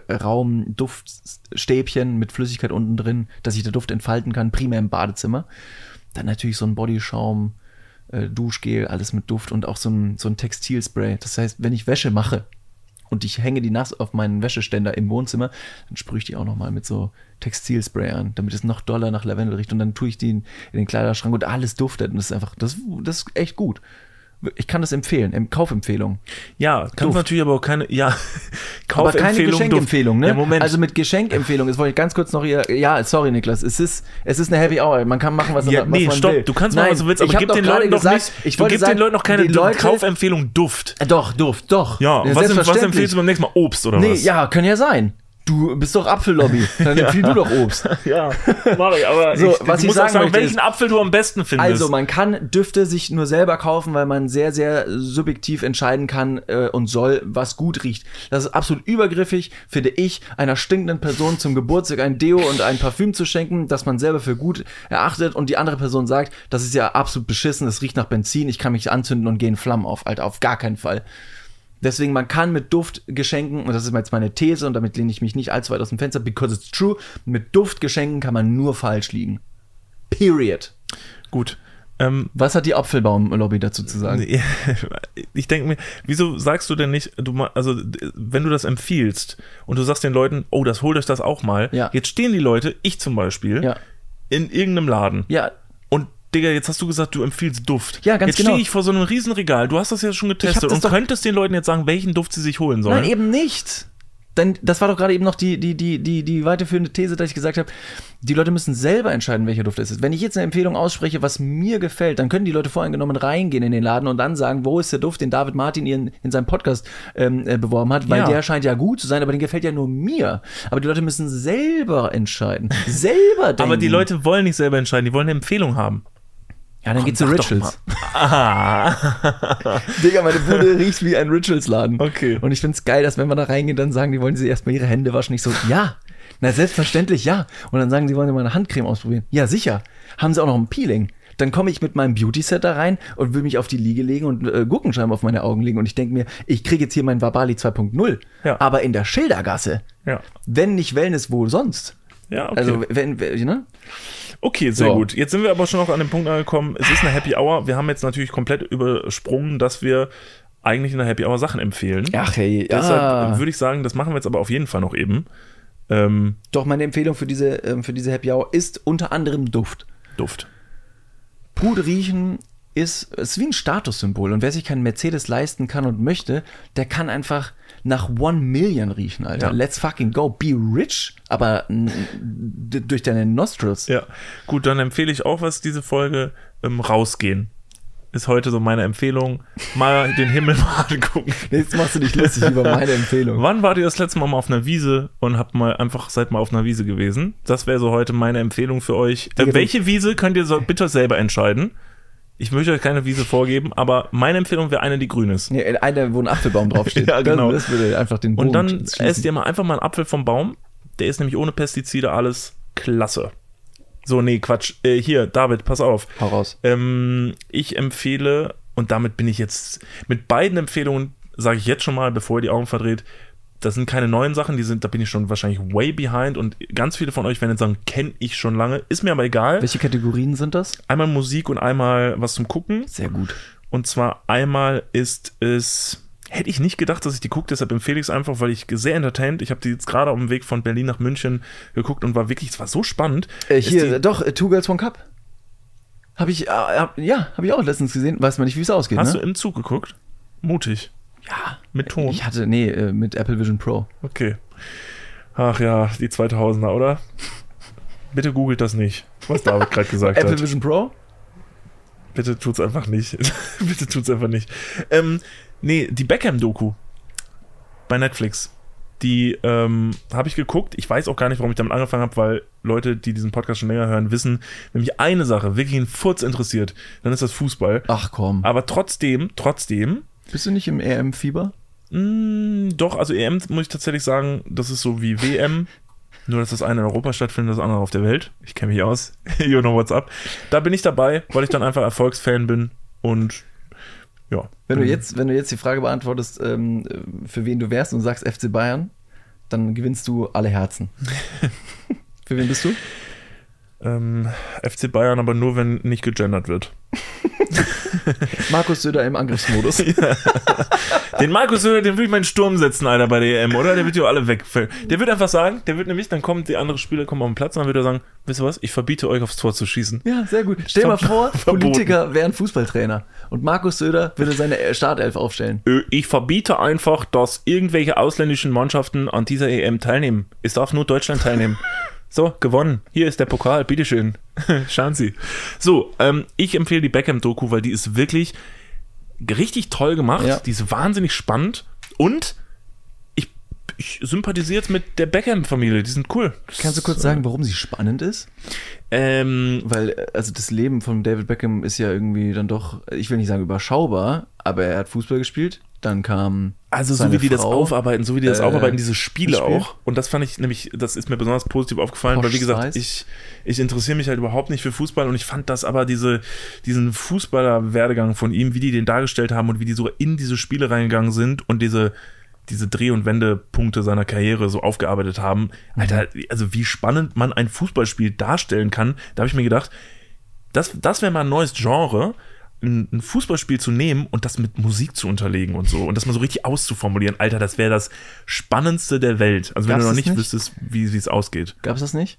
A: Raumduftstäbchen mit Flüssigkeit unten drin, dass ich den Duft entfalten kann, primär im Badezimmer. Dann natürlich so ein Bodyschaum, äh, Duschgel, alles mit Duft und auch so ein, so ein Textilspray. Das heißt, wenn ich Wäsche mache und ich hänge die nass auf meinen Wäscheständer im Wohnzimmer, dann sprühe ich die auch nochmal mit so Textilspray an, damit es noch doller nach Lavendel riecht und dann tue ich die in, in den Kleiderschrank und alles duftet und das ist einfach, das, das ist echt gut. Ich kann das empfehlen, em- Kaufempfehlung.
B: Ja, kannst
A: Duft.
B: natürlich aber auch keine, ja,
A: Aber keine
B: Kaufempfehlung,
A: Geschenkempfehlung, ne?
B: Ja, Moment.
A: Also mit Geschenkempfehlung, jetzt wollte ich ganz kurz noch hier, ja, sorry Niklas, es ist, es ist eine Happy Hour, man kann machen, was,
B: ja,
A: was
B: nee,
A: man
B: stopp,
A: will.
B: du kannst
A: Nein,
B: machen, was du willst, aber
A: ich hab
B: gib
A: doch
B: den
A: gerade
B: Leuten doch
A: gesagt,
B: nicht,
A: ich
B: du
A: wollte
B: gibst
A: sagen,
B: den Leuten noch keine
A: die Leute,
B: Kaufempfehlung Duft.
A: Äh, Doch, Duft, doch.
B: Ja, was, was
A: selbstverständlich.
B: empfiehlst du beim nächsten Mal? Obst oder
A: Nee,
B: was?
A: ja, kann ja sein. Du bist doch Apfellobby, dann empfiehl du doch Obst.
B: Ja, mach ich, aber
A: So,
B: ich,
A: was
B: du
A: ich
B: musst auch
A: sagen
B: sagen,
A: möchte
B: welchen
A: ist-
B: Apfel du am besten findest.
A: Also man kann Düfte sich nur selber kaufen, weil man sehr, sehr subjektiv entscheiden kann äh, und soll, was gut riecht. Das ist absolut übergriffig, finde ich, einer stinkenden Person zum Geburtstag ein Deo und ein Parfüm zu schenken, das man selber für gut erachtet und die andere Person sagt, das ist ja absolut beschissen, das riecht nach Benzin, ich kann mich anzünden und gehe in Flammen auf, Alter, auf gar keinen Fall. Deswegen, man kann mit Duftgeschenken, und das ist jetzt meine These, und damit lehne ich mich nicht allzu weit aus dem Fenster, because it's true, mit Duftgeschenken kann man nur falsch liegen. Period.
B: Gut. Ähm,
A: Was hat die Apfelbaum-Lobby dazu zu sagen?
B: ich denke mir, wieso sagst du denn nicht, du ma- also wenn du das empfiehlst und du sagst den Leuten, oh, das holt euch das auch mal,
A: Ja.
B: jetzt stehen die Leute, ich zum Beispiel,
A: Ja.
B: in irgendeinem Laden
A: Ja,
B: und Digga, jetzt hast du gesagt, du empfiehlst Duft.
A: Ja, ganz
B: jetzt
A: genau.
B: stehe ich vor so einem riesen Regal, du hast das ja schon
A: Ich hab
B: getestet
A: das
B: und
A: doch-
B: könntest den Leuten jetzt sagen, welchen Duft sie sich holen sollen.
A: nein, eben nicht. Denn das war doch gerade eben noch die, die, die, die, die weiterführende These, dass ich gesagt habe, die Leute müssen selber entscheiden, welcher Duft es ist. Wenn ich jetzt eine Empfehlung ausspreche, was mir gefällt, dann können die Leute voreingenommen reingehen in den Laden und dann sagen, wo ist der Duft, den David Martin in, in seinem Podcast ähm, äh, beworben hat, weil
B: Ja.
A: der scheint ja gut zu sein, aber den gefällt ja nur mir. Aber die Leute müssen selber entscheiden. Selber denken.
B: Aber die Leute wollen nicht selber entscheiden, die wollen eine Empfehlung haben.
A: Ja, dann geht's zu
B: sag doch
A: Rituals.
B: Ah.
A: Digga, meine Bude riecht wie ein Rituals-Laden.
B: Okay.
A: Und ich find's geil, dass wenn wir da reingehen, dann sagen, die wollen sie erstmal ihre Hände waschen. Ich so, ja. Na, selbstverständlich, ja. Und dann sagen sie, wollen sie mal eine Handcreme ausprobieren. Ja, sicher. Haben sie auch noch ein Peeling. Dann komme ich mit meinem Beauty-Set da rein und will mich auf die Liege legen und äh, Gurkenscheiben auf meine Augen legen. Und ich denke mir, ich kriege jetzt hier mein Vabali zwei Punkt null.
B: Ja.
A: Aber in der Schildergasse.
B: Ja.
A: Wenn nicht Wellness, wo sonst?
B: Ja, okay.
A: Also, wenn, wenn, ne?
B: Okay, sehr
A: So.
B: gut. Jetzt sind wir aber schon noch an dem Punkt angekommen, es ist eine Happy Hour. Wir haben jetzt natürlich komplett übersprungen, dass wir eigentlich in der Happy Hour Sachen empfehlen.
A: Ach, hey,
B: Deshalb würde ich sagen, das machen wir jetzt aber auf jeden Fall noch eben. Ähm,
A: Doch, meine Empfehlung für diese, ähm, für diese Happy Hour ist unter anderem Duft.
B: Duft.
A: Puder riechen ist, ist wie ein Statussymbol. Und wer sich keinen Mercedes leisten kann und möchte, der kann einfach nach One Million riechen, Alter.
B: Ja.
A: Let's fucking go. Be rich, aber n- d- durch deine Nostrils.
B: Ja, gut, dann empfehle ich auch was, diese Folge, ähm, rausgehen. Ist heute so meine Empfehlung. Mal den Himmel mal angucken.
A: Jetzt machst du dich lustig über meine Empfehlung.
B: Wann wart ihr das letzte Mal, mal auf einer Wiese und habt mal einfach, seid mal auf einer Wiese gewesen? Das wäre so heute meine Empfehlung für euch. Äh, welche Wiese könnt ihr so bitte selber entscheiden? Ich möchte euch keine Wiese vorgeben, aber meine Empfehlung wäre eine, die grün ist.
A: Nee, eine, wo ein Apfelbaum draufsteht.
B: Ja, genau.
A: Das, das würde einfach den Bogen
B: Und dann
A: schließen.
B: esst ihr mal einfach mal einen Apfel vom Baum. Der ist nämlich ohne Pestizide, alles klasse. So, nee, Quatsch. Äh, hier, David, pass auf.
A: Hau raus.
B: Ähm, ich empfehle, und damit bin ich jetzt, mit beiden Empfehlungen sage ich jetzt schon mal, bevor ihr die Augen verdreht, das sind keine neuen Sachen, die sind, da bin ich schon wahrscheinlich way behind und ganz viele von euch werden jetzt sagen, kenne ich schon lange, ist mir aber egal.
A: Welche Kategorien sind das?
B: Einmal Musik und einmal was zum Gucken.
A: Sehr gut.
B: Und zwar einmal ist es, hätte ich nicht gedacht, dass ich die gucke, deshalb empfehle ich es einfach, weil ich sehr entertained, ich habe die jetzt gerade auf dem Weg von Berlin nach München geguckt und war wirklich, es war so spannend.
A: Äh,
B: Ist
A: hier,
B: die,
A: doch, äh, Two Girls, One Cup. Habe ich, äh, hab, ja, habe ich auch letztens gesehen. Weiß man nicht, wie es ausgeht,
B: hast
A: ne?
B: du im Zug geguckt? Mutig.
A: Ja.
B: Mit Ton.
A: Ich hatte, nee, äh, mit Apple Vision Pro.
B: Okay. Ach ja, die zweitausender, oder? Bitte googelt das nicht, was David gerade gesagt
A: Apple
B: hat.
A: Vision Pro?
B: Bitte tut's einfach nicht. Bitte tut's einfach nicht. Ähm, nee, die Beckham-Doku bei Netflix, die ähm, habe ich geguckt. Ich weiß auch gar nicht, warum ich damit angefangen habe, weil Leute, die diesen Podcast schon länger hören, wissen, wenn mich eine Sache wirklich einen Furz interessiert, dann ist das Fußball.
A: Ach komm.
B: Aber trotzdem, trotzdem,
A: Bist du nicht im E M-Fieber?
B: mh, doch, also E M muss ich tatsächlich sagen, das ist so wie W M. Nur, dass das eine in Europa stattfindet, das andere auf der Welt. Ich kenne mich aus. You know what's up. Da bin ich dabei, weil ich dann einfach Erfolgsfan bin und ja.
A: Wenn du jetzt, wenn du jetzt die Frage beantwortest, ähm, für wen du wärst und sagst F C Bayern, dann gewinnst du alle Herzen. Für wen bist du?
B: Ähm, F C Bayern, aber nur, wenn nicht gegendert wird.
A: Markus Söder im Angriffsmodus.
B: Den Markus Söder, den würde ich mal in den Sturm setzen, Alter, bei der E M, oder? Der wird ja alle weg. Der wird einfach sagen, der wird nämlich, dann kommen die anderen Spieler kommen auf den Platz und dann wird er sagen, wisst ihr was, ich verbiete euch aufs Tor zu schießen.
A: Ja, sehr gut. Stell dir mal vor,
B: Verboten.
A: Politiker wären Fußballtrainer und Markus Söder würde seine Startelf aufstellen.
B: Ich verbiete einfach, dass irgendwelche ausländischen Mannschaften an dieser E M teilnehmen. Es darf nur Deutschland teilnehmen. So, gewonnen. Hier ist der Pokal, bitteschön. Schauen Sie. So, ähm, ich empfehle die Beckham-Doku, weil die ist wirklich richtig toll gemacht.
A: Ja.
B: Die ist wahnsinnig spannend und ich, ich sympathisiere jetzt mit der Beckham-Familie. Die sind cool.
A: Kannst du kurz sagen, warum sie spannend ist?
B: Ähm,
A: Weil, also das Leben von David Beckham ist ja irgendwie dann doch, ich will nicht sagen überschaubar, aber er hat Fußball gespielt, dann kam
B: Also so
A: seine
B: wie die das
A: Frau,
B: aufarbeiten, so wie die das
A: äh,
B: aufarbeiten, diese Spiele
A: das Spiel.
B: auch. Und das fand ich nämlich, das ist mir besonders positiv aufgefallen,
A: Posh
B: weil wie gesagt,
A: Spice.
B: ich, ich interessiere mich halt überhaupt nicht für Fußball und ich fand das aber diese, diesen Fußballer-Werdegang von ihm, wie die den dargestellt haben und wie die so in diese Spiele reingegangen sind und diese, diese Dreh- und Wendepunkte seiner Karriere so aufgearbeitet haben. Alter, also wie spannend man ein Fußballspiel darstellen kann, da habe ich mir gedacht, das, das wäre mal ein neues Genre, ein, ein Fußballspiel zu nehmen und das mit Musik zu unterlegen und so und das mal so richtig auszuformulieren. Alter, das wäre das Spannendste der Welt. Also wenn
A: Gab's
B: du noch
A: das
B: nicht,
A: nicht?
B: wüsstest, wie wie es ausgeht.
A: Gab es das nicht?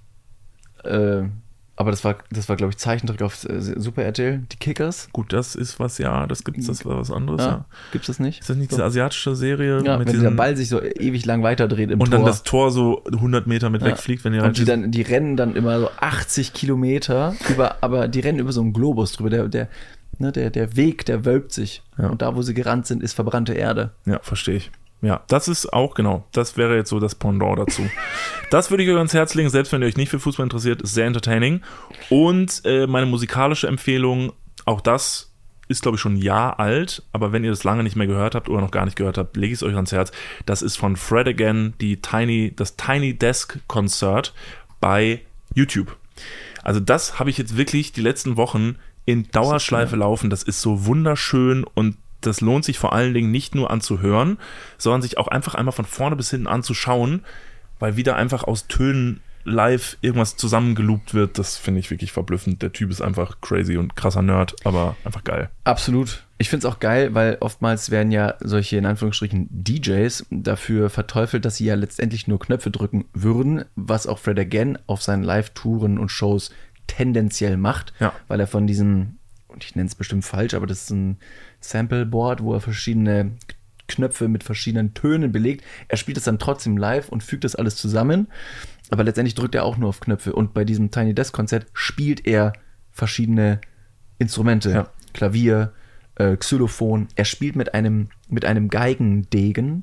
A: Äh, aber das war, das war glaube ich, Zeichentrick auf äh, Super R T L, die Kickers.
B: Gut, das ist was, ja, das gibt's, das war was anderes, ja.
A: Ja, gibt's das nicht?
B: Ist das nicht
A: So.
B: diese asiatische Serie?
A: Ja,
B: mit
A: wenn
B: diesen,
A: der Ball sich so ewig lang weiterdreht im
B: und
A: Tor.
B: dann das Tor so hundert Meter mit
A: Ja.
B: wegfliegt, wenn ihr
A: Und die,
B: halt
A: dann, die rennen dann immer so achtzig Kilometer, über, aber die rennen über so einen Globus drüber. Der, der, ne, der, der Weg, der wölbt sich.
B: Ja.
A: Und da, wo sie gerannt sind, ist verbrannte Erde.
B: Ja, verstehe ich. Ja, das ist auch, genau, das wäre jetzt so das Pendant dazu. Das würde ich euch ans Herz legen, selbst wenn ihr euch nicht für Fußball interessiert, ist sehr entertaining. Und äh, meine musikalische Empfehlung, auch das ist, glaube ich, schon ein Jahr alt, aber wenn ihr das lange nicht mehr gehört habt oder noch gar nicht gehört habt, lege ich es euch ans Herz. Das ist von Fred Again, die Tiny, das Tiny Desk Konzert bei YouTube. Also das habe ich jetzt wirklich die letzten Wochen in Dauerschleife laufen. Das ist so wunderschön und das lohnt sich vor allen Dingen nicht nur anzuhören, sondern sich auch einfach einmal von vorne bis hinten anzuschauen, weil wieder einfach aus Tönen live irgendwas zusammengeloopt wird. Das finde ich wirklich verblüffend. Der Typ ist einfach crazy und krasser Nerd, aber einfach geil.
A: Absolut. Ich finde es auch geil, weil oftmals werden ja solche, in Anführungsstrichen, D Js dafür verteufelt, dass sie ja letztendlich nur Knöpfe drücken würden, was auch Fred Again auf seinen Live-Touren und Shows tendenziell macht,
B: Ja.
A: weil er von diesem, und ich nenne es bestimmt falsch, aber das ist ein Sampleboard, wo er verschiedene Knöpfe mit verschiedenen Tönen belegt. Er spielt es dann trotzdem live und fügt das alles zusammen, aber letztendlich drückt er auch nur auf Knöpfe. Und bei diesem Tiny Desk Konzert spielt er verschiedene Instrumente,
B: Ja.
A: Klavier, äh, Xylophon. Er spielt mit einem, mit einem Geigendegen,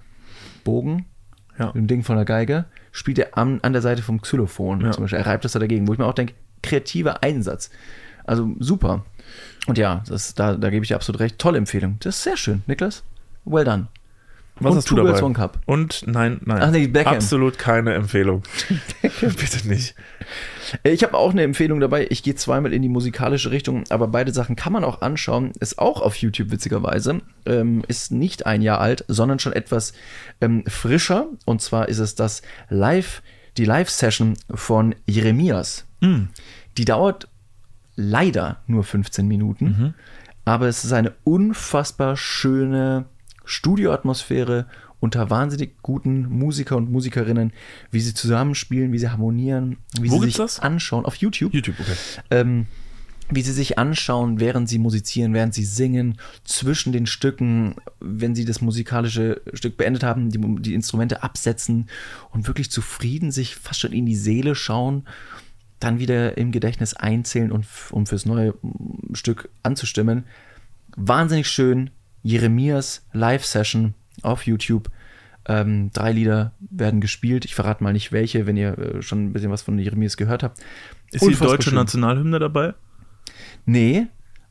A: Bogen,
B: Ja.
A: dem Ding von der Geige, spielt er an, an der Seite vom Xylophon.
B: Ja.
A: Zum Beispiel. Er reibt das da dagegen, wo ich mir auch denke, kreativer Einsatz. Also super. Und ja, das, da, da gebe ich dir absolut recht. Tolle Empfehlung. Das ist sehr schön, Niklas. Well done.
B: Was
A: Und
B: hast du
A: Two Girls,
B: dabei?
A: One Cup.
B: Und nein, nein.
A: Ach nee, Beckham.
B: Absolut keine Empfehlung. Bitte nicht.
A: Ich habe auch eine Empfehlung dabei. Ich gehe zweimal in die musikalische Richtung, aber beide Sachen kann man auch anschauen. Ist auch auf YouTube witzigerweise. Ähm, ist nicht ein Jahr alt, sondern schon etwas ähm, frischer. Und zwar ist es das Live, die Live-Session von Jeremias.
B: Mm.
A: Die dauert leider nur fünfzehn Minuten,
B: Mhm.
A: aber es ist eine unfassbar schöne Studioatmosphäre unter wahnsinnig guten Musiker und Musikerinnen, wie sie zusammenspielen, wie sie harmonieren, wie
B: Wo
A: sie
B: gibt's
A: sich
B: das?
A: anschauen, auf YouTube,
B: YouTube, okay.
A: ähm, wie sie sich anschauen, während sie musizieren, während sie singen, zwischen den Stücken, wenn sie das musikalische Stück beendet haben, die, die Instrumente absetzen und wirklich zufrieden sich fast schon in die Seele schauen, dann wieder im Gedächtnis einzählen, und, um fürs neue Stück anzustimmen. Wahnsinnig schön. Jeremias Live-Session auf YouTube. Ähm, drei Lieder werden gespielt. Ich verrate mal nicht welche, wenn ihr äh, schon ein bisschen was von Jeremias gehört habt.
B: Ist die
A: Unfassbar
B: deutsche
A: schön.
B: Nationalhymne dabei?
A: Nee,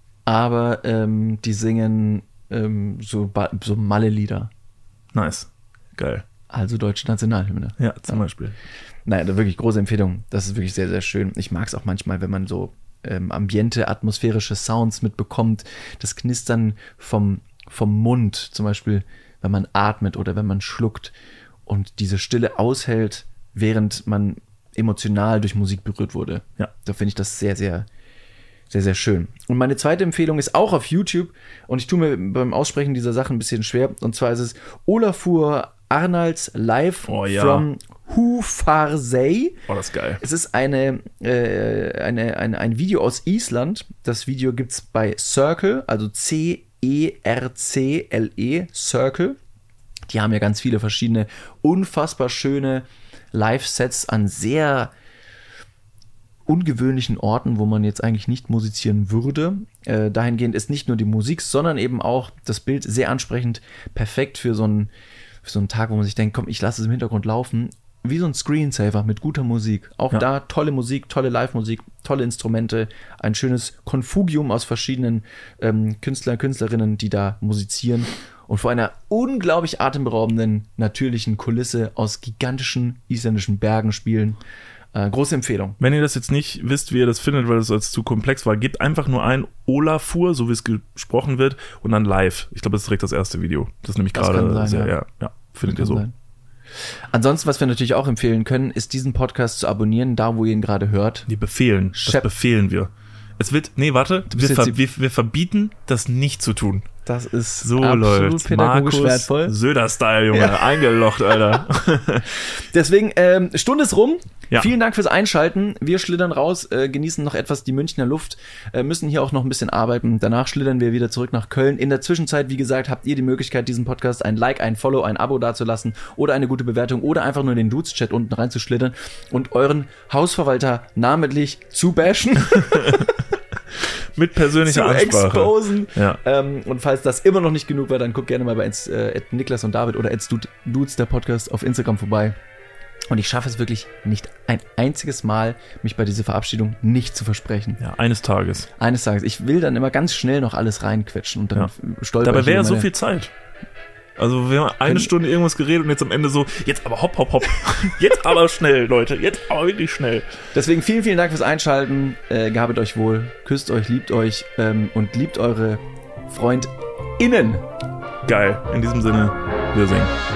A: aber ähm, die singen ähm, so, ba- so Malle-Lieder.
B: Nice. Geil.
A: Also deutsche Nationalhymne.
B: Ja, zum Beispiel.
A: Nein, da wirklich große Empfehlung. Das ist wirklich sehr, sehr schön. Ich mag es auch manchmal, wenn man so ähm, Ambiente, atmosphärische Sounds mitbekommt. Das Knistern vom, vom Mund, zum Beispiel, wenn man atmet oder wenn man schluckt und diese Stille aushält, während man emotional durch Musik berührt wurde.
B: Ja.
A: Da finde ich das sehr, sehr, sehr, sehr schön. Und meine zweite Empfehlung ist auch auf YouTube, und ich tue mir beim Aussprechen dieser Sachen ein bisschen schwer. Und zwar ist es Olafur Arnalds Live
B: Oh ja.
A: from Húfarsey.
B: Oh, das ist geil.
A: Es ist eine, äh, eine, eine, ein Video aus Island. Das Video gibt es bei Circle, also C E R C L E, Circle. Die haben ja ganz viele verschiedene, unfassbar schöne Live-Sets an sehr ungewöhnlichen Orten, wo man jetzt eigentlich nicht musizieren würde. Äh, dahingehend ist nicht nur die Musik, sondern eben auch das Bild sehr ansprechend, perfekt für so einen, für so einen Tag, wo man sich denkt, komm, ich lasse es im Hintergrund laufen. Wie so ein Screensaver mit guter Musik. Auch
B: Ja.
A: da tolle Musik, tolle Live-Musik, tolle Instrumente, ein schönes Konfugium aus verschiedenen ähm, Künstler, Künstlerinnen, die da musizieren, und vor einer unglaublich atemberaubenden, natürlichen Kulisse aus gigantischen isländischen Bergen spielen. Äh, große Empfehlung.
B: Wenn ihr das jetzt nicht wisst, wie ihr das findet, weil es als zu komplex war, gebt einfach nur ein Olafur, so wie es gesprochen wird, und dann live. Ich glaube, das ist direkt das erste Video. Das ist nämlich
A: Das
B: gerade
A: kann sein,
B: sehr,
A: ja.
B: ja, ja, findet ihr
A: Kann
B: so.
A: sein. Ansonsten, was wir natürlich auch empfehlen können, ist, diesen Podcast zu abonnieren, da wo ihr ihn gerade hört.
B: Die befehlen. Das
A: Shep.
B: befehlen wir. Es wird, nee, warte, wir,
A: bist
B: ver,
A: jetzt die-
B: wir, wir verbieten, das nicht zu tun.
A: Das ist
B: So
A: absolut
B: läuft's.
A: pädagogisch
B: Markus
A: wertvoll.
B: Söder-Style, Junge.
A: Ja.
B: Eingelocht, Alter.
A: Deswegen, ähm, Stunde ist rum.
B: Ja.
A: Vielen Dank fürs Einschalten. Wir schlittern raus, äh, genießen noch etwas die Münchner Luft, äh, müssen hier auch noch ein bisschen arbeiten. Danach schlittern wir wieder zurück nach Köln. In der Zwischenzeit, wie gesagt, habt ihr die Möglichkeit, diesem Podcast ein Like, ein Follow, ein Abo dazulassen oder eine gute Bewertung oder einfach nur in den Dudes-Chat unten reinzuschlittern und euren Hausverwalter namentlich zu bashen.
B: Mit persönlicher
A: zu
B: Ansprache.
A: exposen.
B: Ja.
A: Ähm, und falls das immer noch nicht genug war, dann guckt gerne mal bei äh, Niklas und David oder Dudes, der Podcast, auf Instagram vorbei. Und ich schaffe es wirklich nicht ein einziges Mal, mich bei dieser Verabschiedung nicht zu versprechen.
B: Ja, eines Tages.
A: Eines Tages. Ich will dann immer ganz schnell noch alles reinquetschen und dann
B: Ja.
A: stolper
B: Dabei
A: ich
B: wäre ja
A: über
B: so
A: meine-
B: viel Zeit. Also wir haben eine
A: Können-
B: Stunde irgendwas geredet und jetzt am Ende so, jetzt aber hopp, hopp, hopp. Jetzt aber schnell, Leute. Jetzt aber wirklich schnell.
A: Deswegen vielen, vielen Dank fürs Einschalten. Äh, gehabet euch wohl. Küsst euch, liebt euch ähm, und liebt eure FreundInnen.
B: Geil. In diesem Sinne, wir sehen.